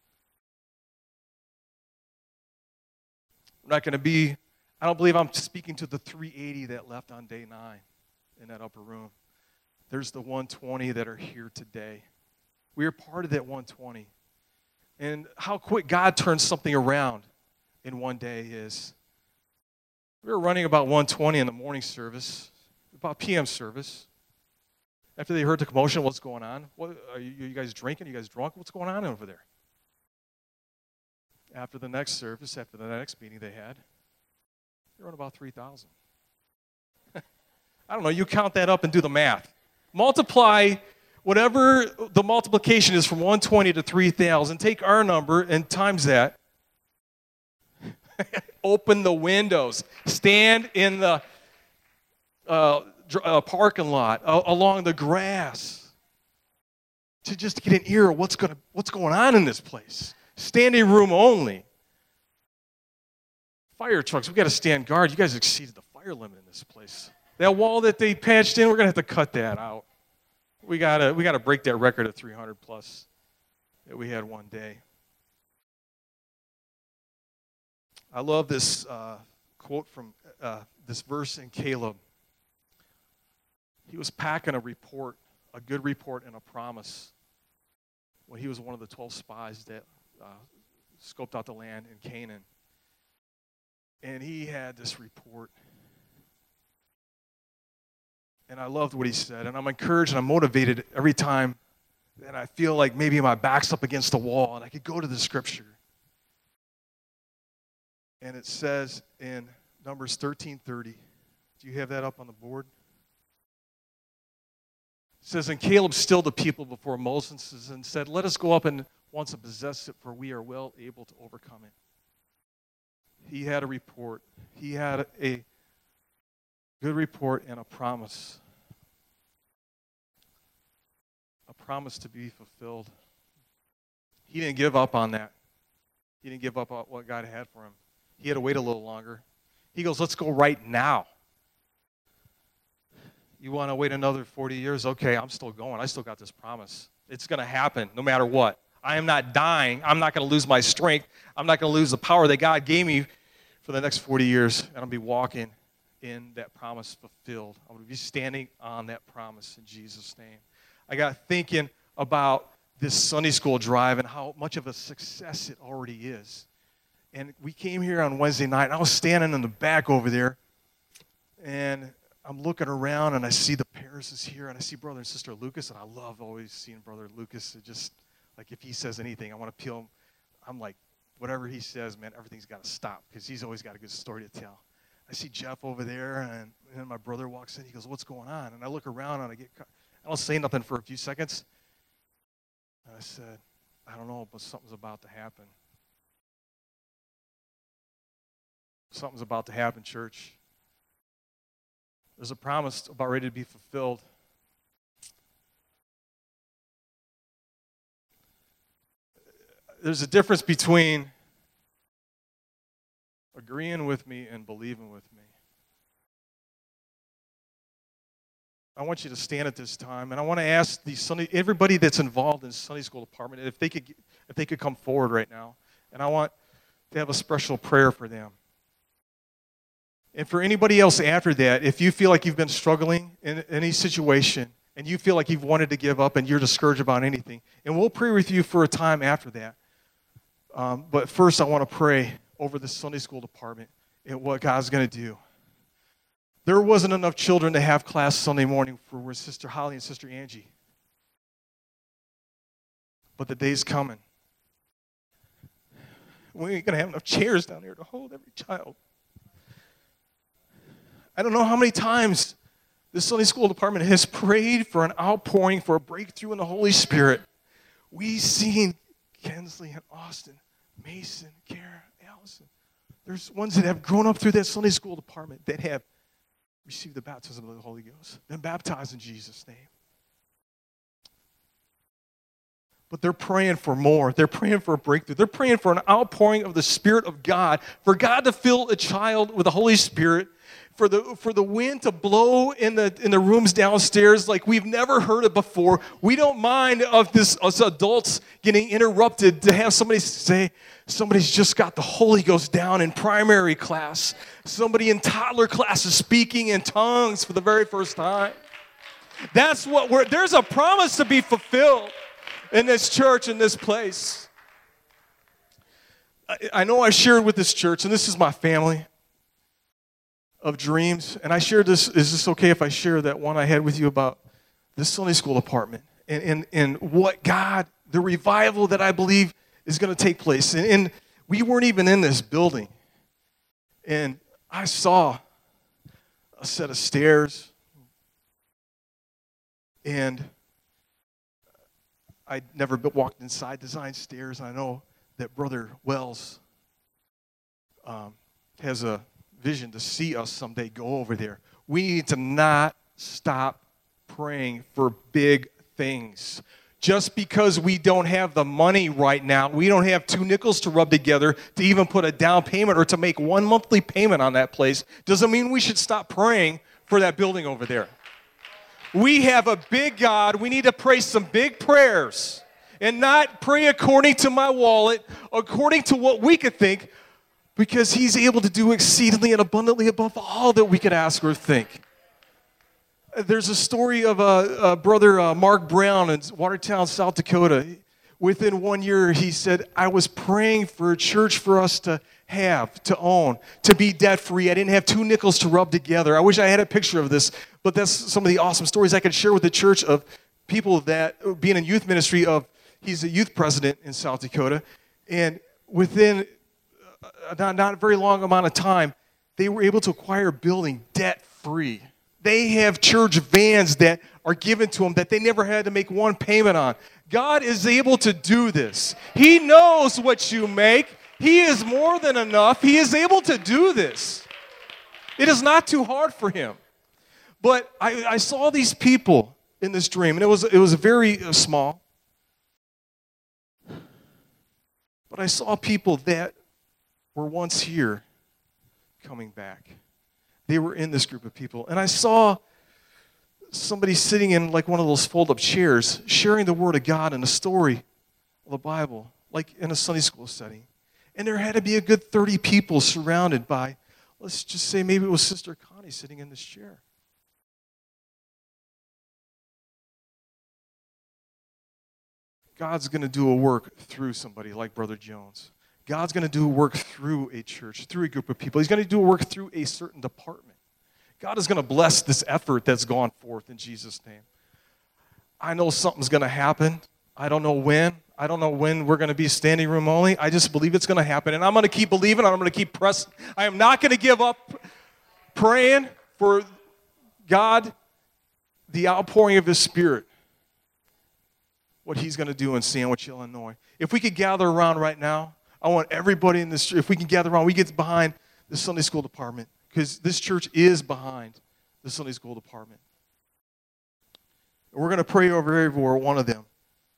Speaker 6: I'm not going to be, I don't believe I'm speaking to the three eighty that left on day nine in that upper room. There's the one twenty that are here today. We are part of that one twenty. And how quick God turns something around in one day is, we were running about one twenty in the morning service, about P M service. After they heard the commotion, what's going on? What, are, you, are you guys drinking? Are you guys drunk? What's going on over there? After the next service, after the next meeting they had, they were on about three thousand. I don't know, you count that up and do the math. Multiply whatever the multiplication is from one twenty to three thousand. Take our number and times that. Open the windows. Stand in the uh, uh, parking lot, uh, along the grass, to just get an ear of what's, gonna, what's going on in this place. Standing room only. Fire trucks, we got to stand guard. You guys exceeded the fire limit in this place. That wall that they patched in, we're going to have to cut that out. We got to we got to break that record of three hundred plus that we had one day. I love this uh, quote from uh, this verse in Caleb. He was packing a report, a good report and a promise, when he was one of the twelve spies that uh, scoped out the land in Canaan. And he had this report. And I loved what he said. And I'm encouraged and I'm motivated every time that I feel like maybe my back's up against the wall and I could go to the scripture. And it says in Numbers thirteen thirty, do you have that up on the board? It says, and Caleb stilled the people before Moses and said, let us go up and once and possess it, for we are well able to overcome it. He had a report. He had a good report and a promise. A promise to be fulfilled. He didn't give up on that. He didn't give up on what God had for him. He had to wait a little longer. He goes, let's go right now. You want to wait another forty years? Okay, I'm still going. I still got this promise. It's going to happen no matter what. I am not dying. I'm not going to lose my strength. I'm not going to lose the power that God gave me for the next forty years. And I'll be walking in that promise fulfilled. I'm going to be standing on that promise in Jesus' name. I got thinking about this Sunday school drive and how much of a success it already is. And we came here on Wednesday night, and I was standing in the back over there, and I'm looking around, and I see the Paris is here, and I see Brother and Sister Lucas, and I love always seeing Brother Lucas. It just, like, if he says anything, I want to peel him. I'm like, whatever he says, man, everything's got to stop, because he's always got a good story to tell. I see Jeff over there, and, and my brother walks in. He goes, what's going on? And I look around, and I get, I don't say nothing for a few seconds. And I said, I don't know, but something's about to happen. Something's about to happen, church. There's a promise about ready to be fulfilled. There's a difference between agreeing with me and believing with me. I want you to stand at this time, and I want to ask the Sunday, everybody that's involved in Sunday school department, if they could, if they could come forward right now, and I want to have a special prayer for them. And for anybody else after that, if you feel like you've been struggling in any situation and you feel like you've wanted to give up and you're discouraged about anything, and we'll pray with you for a time after that. Um, but first, I want to pray over the Sunday school department and what God's going to do. There wasn't enough children to have class Sunday morning for Sister Holly and Sister Angie. But the day's coming. We ain't going to have enough chairs down there to hold every child. I don't know how many times the Sunday school department has prayed for an outpouring, for a breakthrough in the Holy Spirit. We've seen Kensley and Austin, Mason, Kara, Allison. There's ones that have grown up through that Sunday school department that have received the baptism of the Holy Ghost, been baptized in Jesus' name. But they're praying for more. They're praying for a breakthrough. They're praying for an outpouring of the Spirit of God, for God to fill a child with the Holy Spirit, for the for the wind to blow in the in the rooms downstairs like we've never heard it before. We don't mind of this us adults getting interrupted to have somebody say, somebody's just got the Holy Ghost down in primary class. Somebody in toddler class is speaking in tongues for the very first time. That's what we're, there's a promise to be fulfilled in this church, in this place. I, I know I shared with this church, and this is my family of dreams, and I shared this, is this okay if I share that one I had with you about the Sunday school department and, and, and what God, the revival that I believe is going to take place. And, and we weren't even in this building, and I saw a set of stairs, and I'd never walked inside Design Stairs, and I know that Brother Wells um, has a vision to see us someday go over there. We need to not stop praying for big things. Just because we don't have the money right now, we don't have two nickels to rub together to even put a down payment or to make one monthly payment on that place, doesn't mean we should stop praying for that building over there. We have a big God. We need to pray some big prayers and not pray according to my wallet, according to what we could think, because he's able to do exceedingly and abundantly above all that we could ask or think. There's a story of a, a brother, uh, Mark Brown, in Watertown, South Dakota. Within one year, he said, I was praying for a church for us to have to own, to be debt-free. I didn't have two nickels to rub together. I wish I had a picture of this, but that's some of the awesome stories I could share with the church of people that, being in youth ministry, of he's a youth president in South Dakota, and within a not, not very long amount of time, they were able to acquire a building debt-free. They have church vans that are given to them that they never had to make one payment on. God is able to do this. He knows what you make. He is more than enough. He is able to do this. It is not too hard for him. But I, I saw these people in this dream, and it was, it was very uh, small. But I saw people that were once here coming back. They were in this group of people. And I saw somebody sitting in like one of those fold-up chairs, sharing the Word of God and a story of the Bible, like in a Sunday school setting. And there had to be a good thirty people surrounded by, let's just say maybe it was Sister Connie sitting in this chair. God's going to do a work through somebody like Brother Jones. God's going to do a work through a church, through a group of people. He's going to do a work through a certain department. God is going to bless this effort that's gone forth in Jesus' name. I know something's going to happen. I don't know when. I don't know when we're going to be standing room only. I just believe it's going to happen. And I'm going to keep believing. I'm going to keep pressing. I am not going to give up praying for God, the outpouring of His Spirit, what He's going to do in Sandwich, Illinois. If we could gather around right now, I want everybody in this, if we can gather around, we get behind the Sunday school department, because this church is behind the Sunday school department. And we're going to pray over every one of them.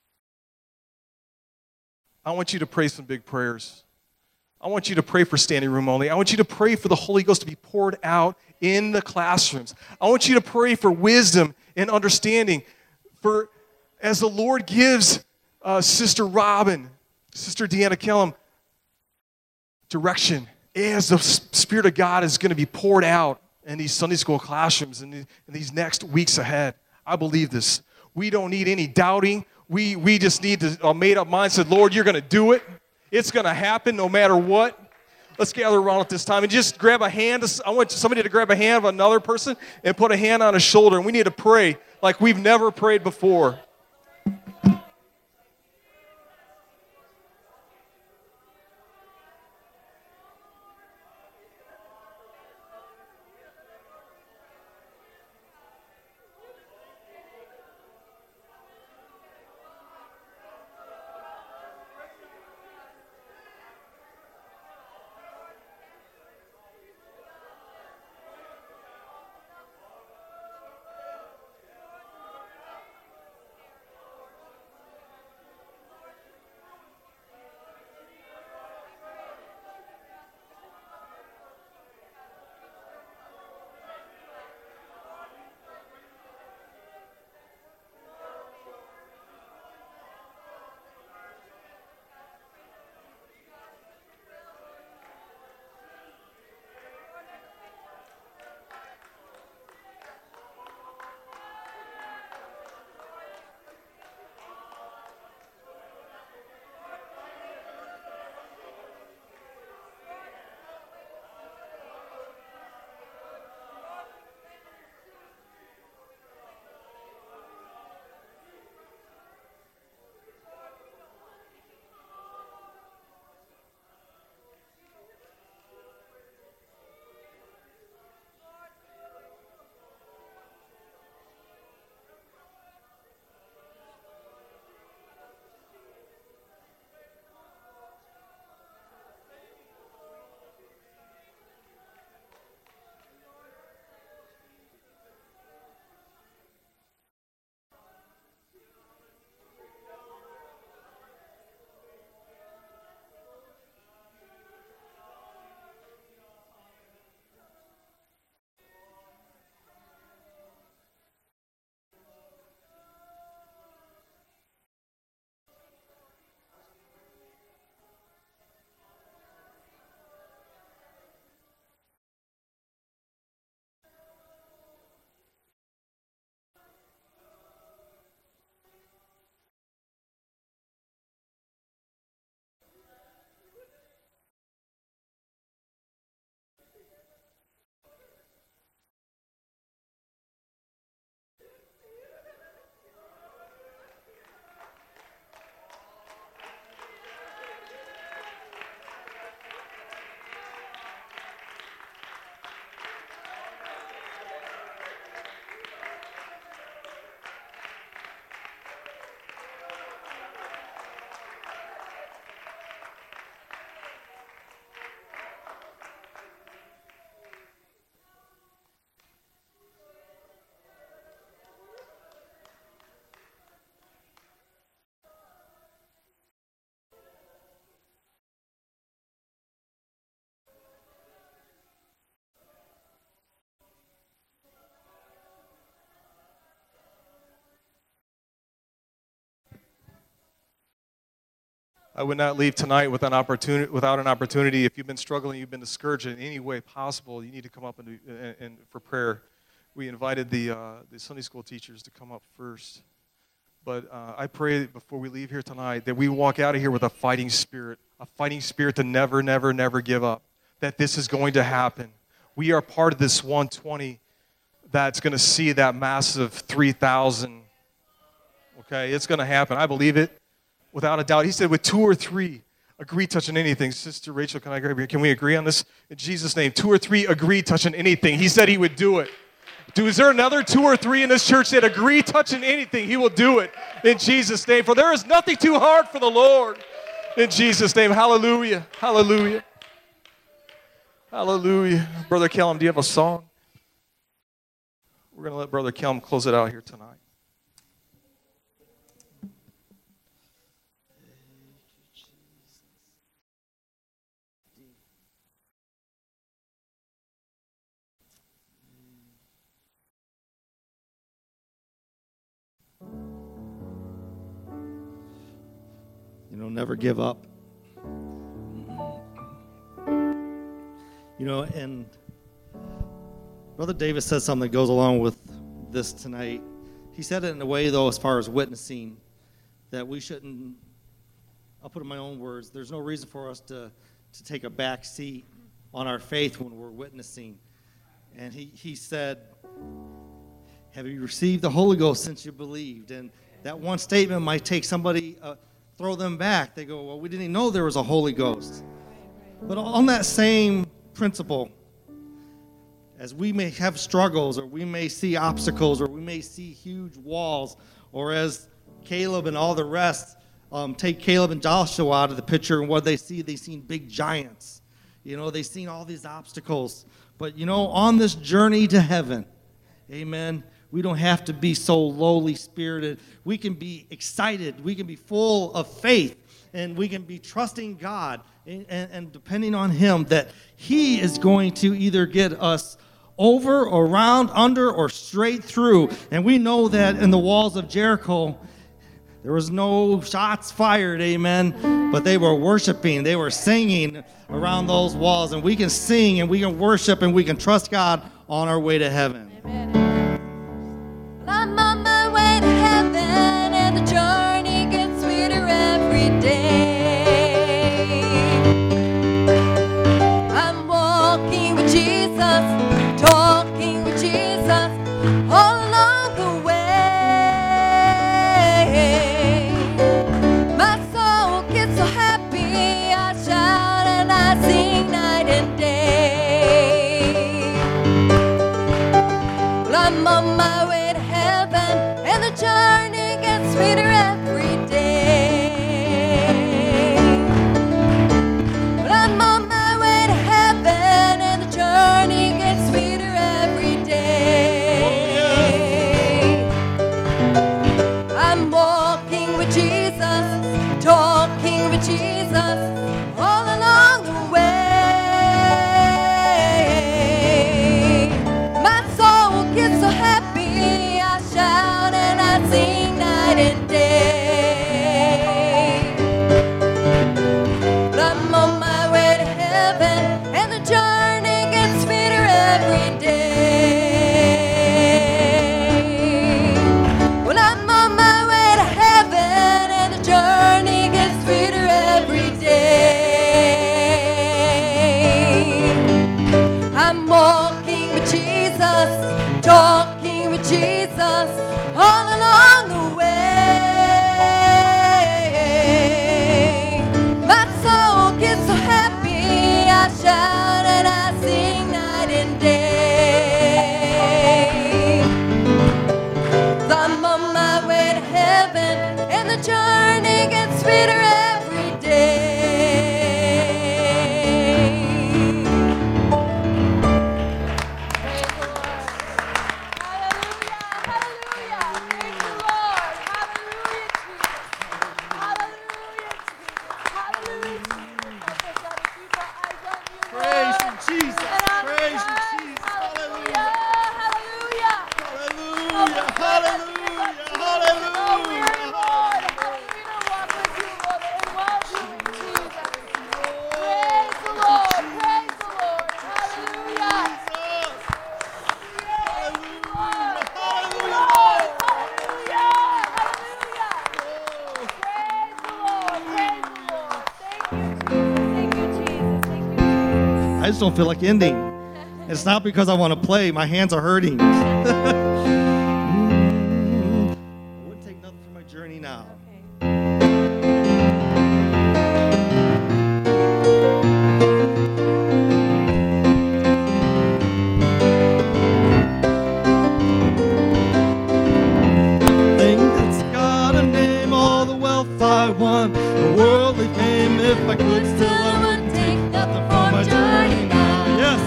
Speaker 6: I want you to pray some big prayers. I want you to pray for standing room only. I want you to pray for the Holy Ghost to be poured out in the classrooms. I want you to pray for wisdom and understanding. For as the Lord gives uh, Sister Robin, Sister Deanna Kellum, direction, as the Spirit of God is going to be poured out in these Sunday school classrooms in, the, in these next weeks ahead. I believe this. We don't need any doubting. We, we just need to, a made-up mind, said, Lord, you're going to do it. It's going to happen no matter what. Let's gather around at this time and just grab a hand. I want somebody to grab a hand of another person and put a hand on his shoulder, and we need to pray like we've never prayed before. I would not leave tonight with an opportunity, without an opportunity. If you've been struggling, you've been discouraged in any way possible, you need to come up and, and, and for prayer. We invited the, uh, the Sunday school teachers to come up first. But uh, I pray before we leave here tonight that we walk out of here with a fighting spirit, a fighting spirit to never, never, never give up, that this is going to happen. We are part of this one twenty that's going to see that massive three thousand. Okay, it's going to happen. I believe it without a doubt. He said with two or three agree touching anything. Sister Rachel, can I agree? Can we agree on this? In Jesus' name, two or three agree touching anything. He said he would do it. Dude, is there another two or three in this church that agree touching anything? He will do it in Jesus' name. For there is nothing too hard for the Lord. In Jesus' name, hallelujah, hallelujah, hallelujah. Brother Kellum, do you have a song? We're going to let Brother Kellum close it out here tonight.
Speaker 1: You know, never give up. You know, and Brother Davis said something that goes along with this tonight. He said it in a way, though, as far as witnessing, that we shouldn't, I'll put it in my own words, there's no reason for us to, to take a back seat on our faith when we're witnessing. And he, he said, have you received the Holy Ghost since you believed? And that one statement might take somebody, uh, throw them back. They go, well, we didn't even know there was a Holy Ghost. But on that same principle, as we may have struggles, or we may see obstacles, or we may see huge walls, or as Caleb and all the rest, um, take Caleb and Joshua out of the picture, and what they see, they seen big giants. You know, they seen all these obstacles. But, you know, on this journey to heaven, amen, we don't have to be so lowly spirited. We can be excited. We can be full of faith. And we can be trusting God and, and, and depending on Him that He is going to either get us over or around, under, or straight through. And we know that in the walls of Jericho, there was no shots fired, amen, but they were worshiping. They were singing around those walls. And we can sing and we can worship and we can trust God on our way to heaven.
Speaker 4: Amen. I'm on my way to heaven, and the journey gets sweeter every day. I'm walking with Jesus, talking with Jesus all along the way. My soul gets so happy, I shout and I sing night and day. Well, I'm on my way to heaven, and the journey gets sweeter every day. Well, I'm on my way to heaven, and the journey gets
Speaker 1: just don't feel like ending. It's not because I want to play. My hands are hurting. Mm, I wouldn't take nothing from my journey now. Thing that's got a name, all the wealth I want, the worldly fame, if I could still I wouldn't take nothing from my journey now. Yes.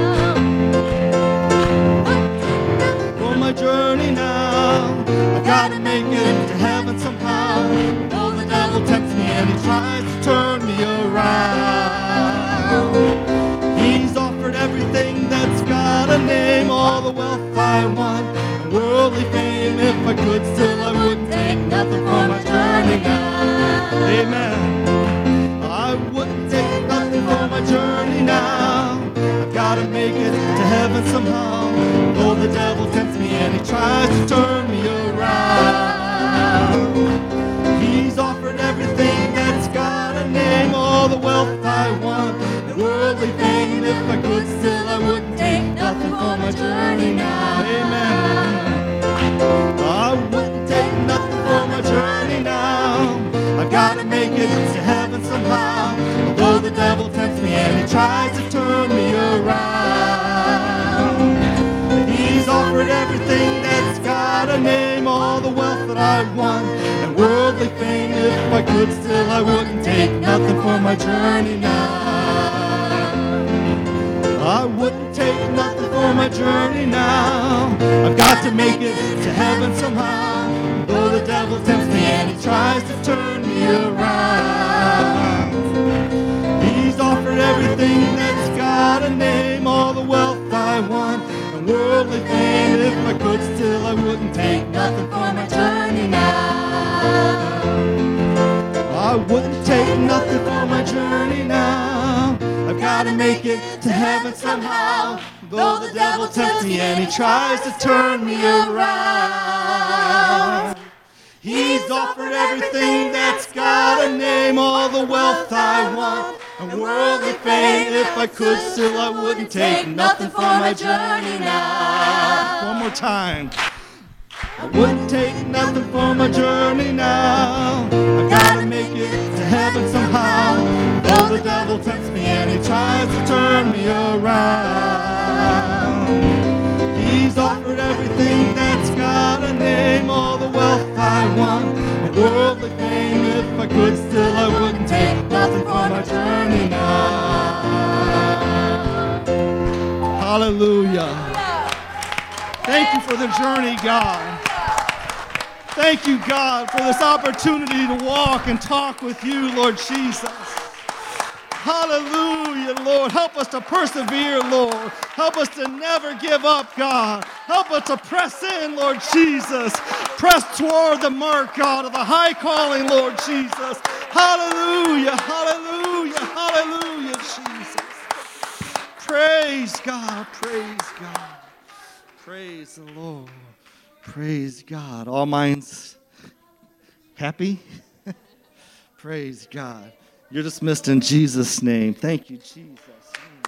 Speaker 1: For my journey now, I've got to make it to heaven somehow. Though the devil tempts me and he tries to turn me around, he's offered everything that's got a name, all the wealth I want, and worldly fame. If I could still I wouldn't take nothing for my journey now. Amen. I wouldn't take nothing for my journey now. I've got to make it to heaven somehow. Though the devil tempts me and he tries to turn me around, he's offered everything that's got a name, all the wealth I want, and worldly fame. If I could still I wouldn't take nothing for my journey now. Amen. I wouldn't take nothing for my journey now. I've got to make it to heaven somehow. Although the devil tempts me and he tries to turn me around, he's offered everything that's got a name, all the wealth that I want, and worldly fame. If I could still I wouldn't take nothing for my journey now. I wouldn't take nothing for my journey now. I've got to make it to heaven somehow. Though the devil tempts me and he tries to turn me around, he's offered everything that's got a name, all the wealth I want, and worldly fame. If I could still I wouldn't take nothing for my journey now. I wouldn't take nothing for my journey now. I've got to make it to heaven somehow. Though the devil tempts me and he tries to turn me around, he's offered everything that's got a name, all the wealth I want, and worldly fame. If I could still I wouldn't take nothing for my journey now. One more time. I wouldn't take nothing for my journey now. I've got to make it to heaven somehow. Though the devil tempts me and he tries to turn me around, he's offered everything that's got a name, all the wealth I want, and worldly fame. If I could still I wouldn't take nothing for my journey now. Hallelujah. Thank you for the journey, God. Thank you, God, for this opportunity to walk and talk with you, Lord Jesus. Hallelujah, Lord. Help us to persevere, Lord. Help us to never give up, God. Help us to press in, Lord Jesus. Press toward the mark, God, of the high calling, Lord Jesus. Hallelujah, hallelujah, hallelujah, Jesus. Praise God, praise God. Praise the Lord. Praise God. All minds happy? Praise God. You're dismissed in Jesus' name. Thank you, Jesus.